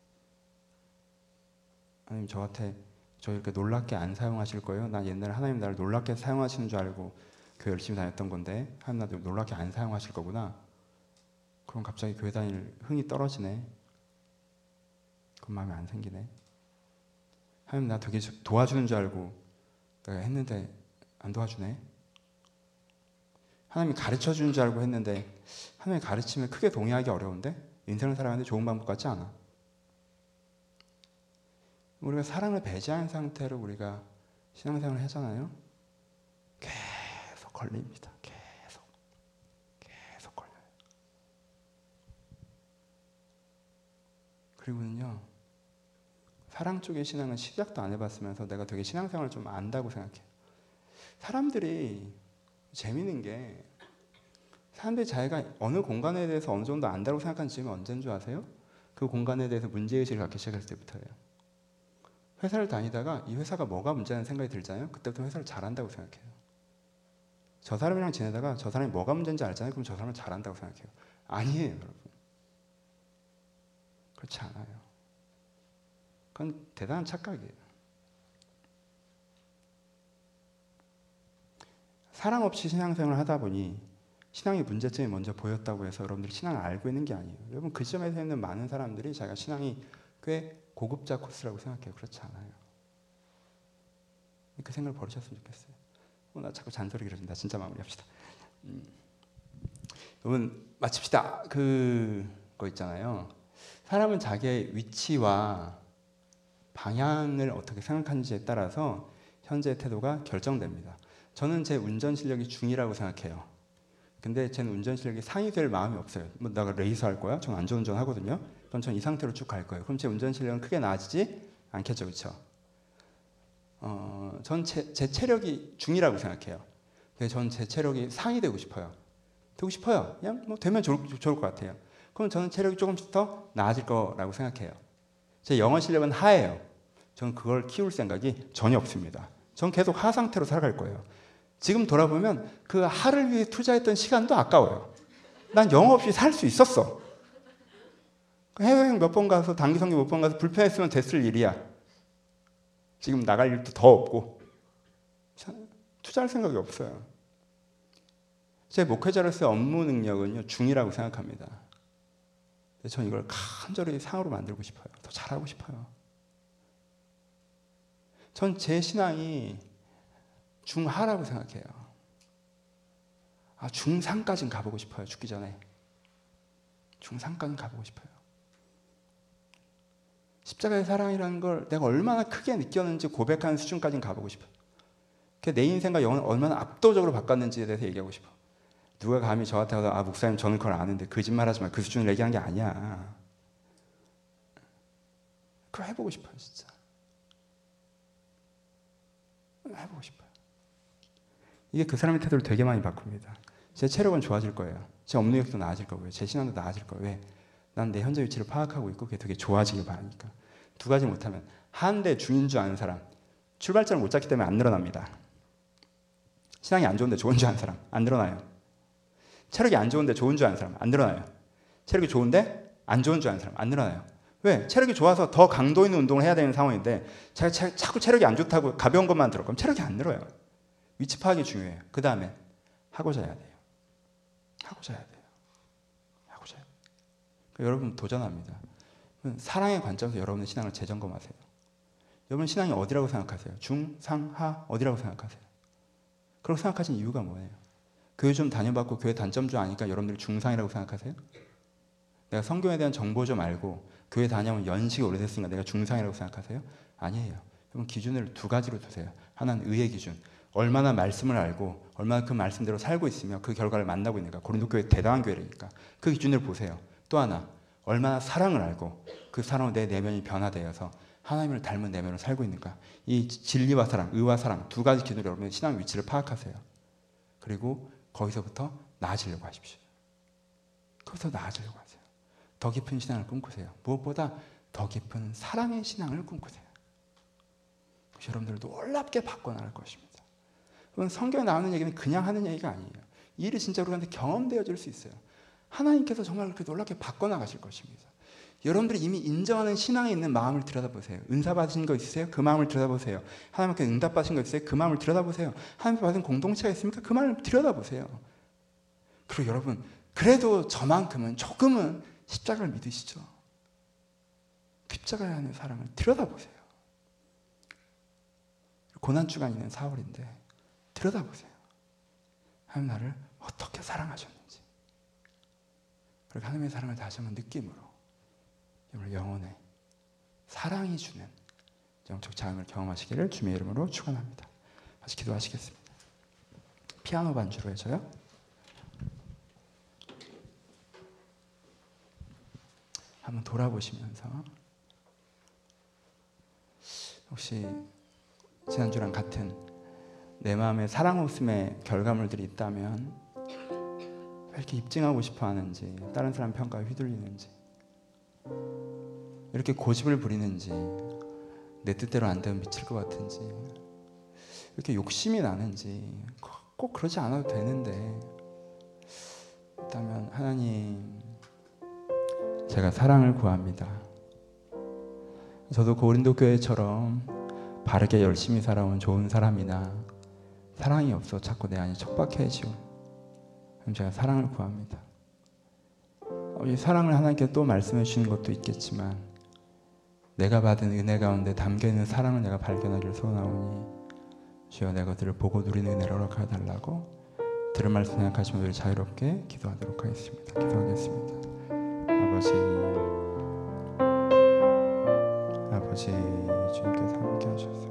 하나님 저한테 저 이렇게 놀랍게 안 사용하실 거예요? 난 옛날에 하나님 나를 놀랍게 사용하시는 줄 알고 교회 열심히 다녔던 건데 하나님 나를 놀랍게 안 사용하실 거구나. 그럼 갑자기 교회 다닐 흥이 떨어지네. 그런 마음이 안 생기네. 하나님 나 되게 도와주는 줄 알고 내가 했는데 안 도와주네. 하나님이 가르쳐주는 줄 알고 했는데 하나님이 가르치면 크게 동의하기 어려운데 인생을 살아가는데 좋은 방법 같지 않아. 우리가 사랑을 배제한 상태로 우리가 신앙생활을 하잖아요. 계속 걸립니다. 계속 계속 걸려요. 그리고는요, 사랑 쪽의 신앙은 시작도 안 해봤으면서 내가 되게 신앙생활을 좀 안다고 생각해요. 사람들이 재밌는 게 사람들이 자기가 어느 공간에 대해서 어느 정도 안다고 생각하는 지점이 언제인 줄 아세요? 그 공간에 대해서 문제의식을 갖기 시작했을 때부터예요. 회사를 다니다가 이 회사가 뭐가 문제라는 생각이 들잖아요. 그때부터 회사를 잘한다고 생각해요. 저 사람이랑 지내다가 저 사람이 뭐가 문제인지 알잖아요. 그럼 저 사람을 잘한다고 생각해요. 아니에요, 여러분. 그렇지 않아요. 그건 대단한 착각이에요. 사랑 없이 신앙생활을 하다 보니 신앙의 문제점이 먼저 보였다고 해서 여러분들이 신앙을 알고 있는 게 아니에요. 여러분 그 지점에서 있는 많은 사람들이 자기가 신앙이 꽤 고급자 코스라고 생각해요. 그렇지 않아요. 그 생각을 버리셨으면 좋겠어요. 어, 나 자꾸 잔소리 그러신다. 진짜 마무리합시다. 음. 여러분 마칩시다. 그거 있잖아요. 사람은 자기의 위치와 방향을 어떻게 생각하는지에 따라서 현재의 태도가 결정됩니다. 저는 제 운전 실력이 중이라고 생각해요. 근데 제 운전 실력이 상이 될 마음이 없어요. 뭐 내가 레이스 할 거야? 전 안전운전 하거든요. 그럼 전 이 상태로 쭉 갈 거예요. 그럼 제 운전 실력은 크게 나아지지 않겠죠, 그렇죠? 어, 전 제 체력이 중이라고 생각해요. 근데 전 제 체력이 상이 되고 싶어요. 되고 싶어요. 그냥 뭐 되면 좋을, 좋을 것 같아요. 그럼 저는 체력이 조금씩 더 나아질 거라고 생각해요. 제 영어 실력은 하예요. 저는 그걸 키울 생각이 전혀 없습니다. 전 계속 하 상태로 살아갈 거예요. 지금 돌아보면 그 하를 위해 투자했던 시간도 아까워요. 난 영어 없이 살 수 있었어. 해외여행 몇 번 가서 단기 선교 몇 번 가서 불편했으면 됐을 일이야. 지금 나갈 일도 더 없고 투자할 생각이 없어요. 제 목회자로서의 업무 능력은요 중이라고 생각합니다. 근데 전 이걸 간절히 상으로 만들고 싶어요. 더 잘하고 싶어요. 전 제 신앙이 중하라고 생각해요. 아, 중상까지는 가보고 싶어요. 죽기 전에. 중상까지는 가보고 싶어요. 십자가의 사랑이라는 걸 내가 얼마나 크게 느꼈는지 고백하는 수준까지는 가보고 싶어요. 내 인생과 영혼을 얼마나 압도적으로 바꿨는지에 대해서 얘기하고 싶어. 누가 감히 저한테 와서 아 목사님 저는 그걸 아는데 거짓말하지 마. 그 수준을 얘기한 게 아니야. 그걸 해보고 싶어요. 진짜. 해보고 싶어요. 이게 그 사람의 태도를 되게 많이 바꿉니다. 제 체력은 좋아질 거예요. 제 업무 능력도 나아질 거고요. 제 신앙도 나아질 거예요. 왜? 난 내 현재 위치를 파악하고 있고 그게 되게 좋아지길 바라니까. 두 가지 못하면 한 대 중인 줄 아는 사람 출발점을 못 잡기 때문에 안 늘어납니다. 신앙이 안 좋은데 좋은 줄 아는 사람 안 늘어나요. 체력이 안 좋은데 좋은 줄 아는 사람 안 늘어나요. 체력이 좋은데 안 좋은 줄 아는 사람 안 늘어나요. 왜? 체력이 좋아서 더 강도 있는 운동을 해야 되는 상황인데 자기 차, 자꾸 체력이 안 좋다고 가벼운 것만 들어. 그럼 체력이 안 늘어요. 위치 파악이 중요해요. 그 다음에 하고자 해야 돼요. 하고자 해야 돼요. 하고자 해야 돼요. 그러니까 여러분 도전합니다. 사랑의 관점에서 여러분의 신앙을 재점검하세요. 여러분 신앙이 어디라고 생각하세요? 중, 상, 하 어디라고 생각하세요? 그렇게 생각하신 이유가 뭐예요? 교회 좀 다녀봤고 교회 단점 좀 아니까 여러분들이 중상이라고 생각하세요? 내가 성경에 대한 정보 좀 알고 교회 다녀오면 연식이 오래됐으니까 내가 중상이라고 생각하세요? 아니에요. 여러분 기준을 두 가지로 두세요. 하나는 의의 기준. 얼마나 말씀을 알고 얼마나 그 말씀대로 살고 있으며 그 결과를 만나고 있는가. 고린도 교회 대단한 교회니까 그 기준을 보세요. 또 하나 얼마나 사랑을 알고 그 사랑으로 내 내면이 변화되어서 하나님을 닮은 내면으로 살고 있는가. 이 진리와 사랑, 의와 사랑 두 가지 기준으로 여러분의 신앙 위치를 파악하세요. 그리고 거기서부터 나아지려고 하십시오. 거기서 나아지려고 하세요. 더 깊은 신앙을 꿈꾸세요. 무엇보다 더 깊은 사랑의 신앙을 꿈꾸세요. 여러분들을 놀랍게 바꿔나갈 것입니다. 성경에 나오는 얘기는 그냥 하는 얘기가 아니에요. 이 일이 진짜 우리한테 경험되어질 수 있어요. 하나님께서 정말 그렇게 놀랍게 바꿔나가실 것입니다. 여러분들이 이미 인정하는 신앙에 있는 마음을 들여다보세요. 은사 받으신 거 있으세요? 그 마음을 들여다보세요. 하나님께 응답 받으신 거 있으세요? 그 마음을 들여다보세요. 하나님께 받은 공동체가 있습니까? 그 마음을 들여다보세요. 그리고 여러분 그래도 저만큼은 조금은 십자가를 믿으시죠? 십자가에 하는 사랑을 들여다보세요. 고난주간 있는 사월인데 들여다보세요. 하나님 나를 어떻게 사랑하셨는지. 그리고 하나님의 사랑을 다시 한번 느낌으로 여러분 영혼에 사랑이 주는 영적 자흥을 경험하시기를 주님의 이름으로 축원합니다. 다시 기도하시겠습니다. 피아노 반주로 해줘요. 한번 돌아보시면서 혹시 지난주랑 같은 내 마음에 사랑 없음의 결과물들이 있다면 왜 이렇게 입증하고 싶어 하는지, 다른 사람 평가에 휘둘리는지, 이렇게 고집을 부리는지, 내 뜻대로 안 되면 미칠 것 같은지, 이렇게 욕심이 나는지, 꼭 그러지 않아도 되는데 있다면 하나님, 제가 사랑을 구합니다. 저도 고린도 교회처럼 바르게 열심히 살아온 좋은 사람이나 사랑이 없어 자꾸 내 안이 척박해지고, 그럼 제가 사랑을 구합니다. 이 사랑을 하나님께 또 말씀해 주시는 것도 있겠지만 내가 받은 은혜 가운데 담겨있는 사랑을 내가 발견하기를 소원하오니 주여 내 것들을 보고 누리는 은혜를 허락하여 달라고 들은 말씀 생각하시면 우리 자유롭게 기도하도록 하겠습니다. 기도하겠습니다. 아버지, 아버지 주님께서 함께 하셔서,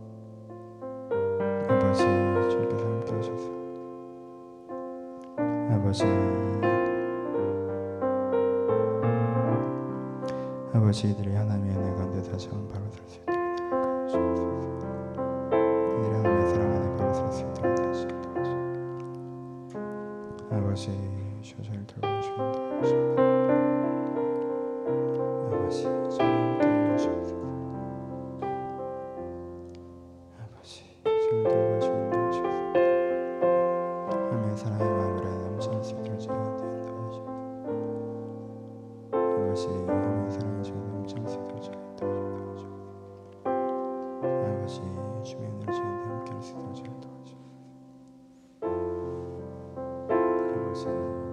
아버지 주님께서 함께 하셔서, 아버지 아버지 이들이 하나님의 은혜 가운데 다시 한번 바로 설 수 있도록 인도하여 주옵소서. 이들이 하나님의 사랑 안에 바로 설 수 있도록 다시 인도하여 주옵소서. 아버지 주여 저를 돌보시고 인도하여 주옵소서. 아버지 저를 인도하여 주옵소서. 아버지 저를 돌보시고 인도하여 주옵소서. 하나님의 사랑의 마음을 넘치는 수 있도록 저를 인도하여 주옵소서. 아버지 하나님의 사랑이 저를 넘치는 수 있도록 저를 인도하여 주옵소서. 아버지 주의 은혜를 저희한테 함께 할 수 있도록 저를 도와주옵소서. 아버지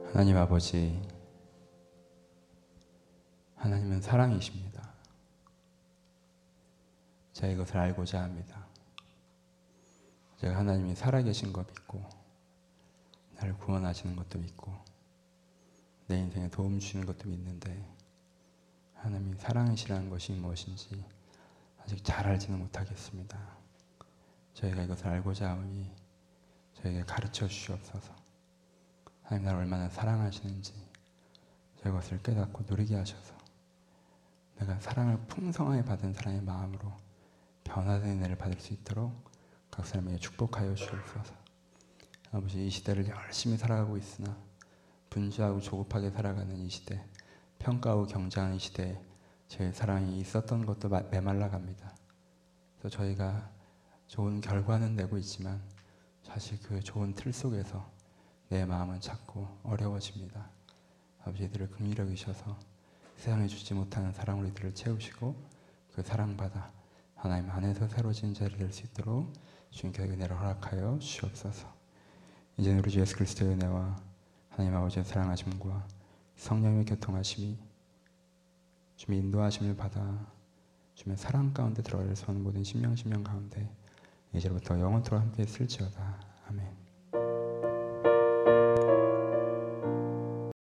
하나님 아버지, 하나님은 사랑이십니다. 제가 이것을 알고자 합니다. 제가 하나님이 살아계신 것 믿고 나를 구원하시는 것도 믿고 내 인생에 도움 주시는 것도 믿는데 하나님이 사랑이시라는 것이 무엇인지 아직 잘 알지는 못하겠습니다. 저희가 이것을 알고자 하오니 저에게 가르쳐 주시옵소서. 하나님 나를 얼마나 사랑하시는지 저것을 깨닫고 누리게 하셔서 내가 사랑을 풍성하게 받은 사람의 마음으로 변화된 은혜를 받을 수 있도록 각 사람에게 축복하여 주옵소서. 아버지, 이 시대를 열심히 살아가고 있으나 분주하고 조급하게 살아가는 이 시대, 평가하고 경쟁하는 이 시대에 제 사랑이 있었던 것도 메말라갑니다. 그래서 저희가 좋은 결과는 내고 있지만 사실 그 좋은 틀 속에서 내 마음은 자꾸 어려워집니다. 아버지, 이들을 긍휼히 여기셔서 세상에 주지 못하는 사랑으로 이들을 채우시고 그 사랑받아 하나님 안에서 새로워진 자를 될 수 있도록 주님께 은혜를 허락하여 주시옵소서. 이제 우리 주 예수 그리스도의 은혜와 하나님 아버지의 사랑하심과 성령의 교통하심이 주님의 인도하심을 받아 주님의 사랑 가운데 들어갈 수 없는 모든 심령 심령 가운데 이제부터 영원토록 함께 있을지어다. 아멘.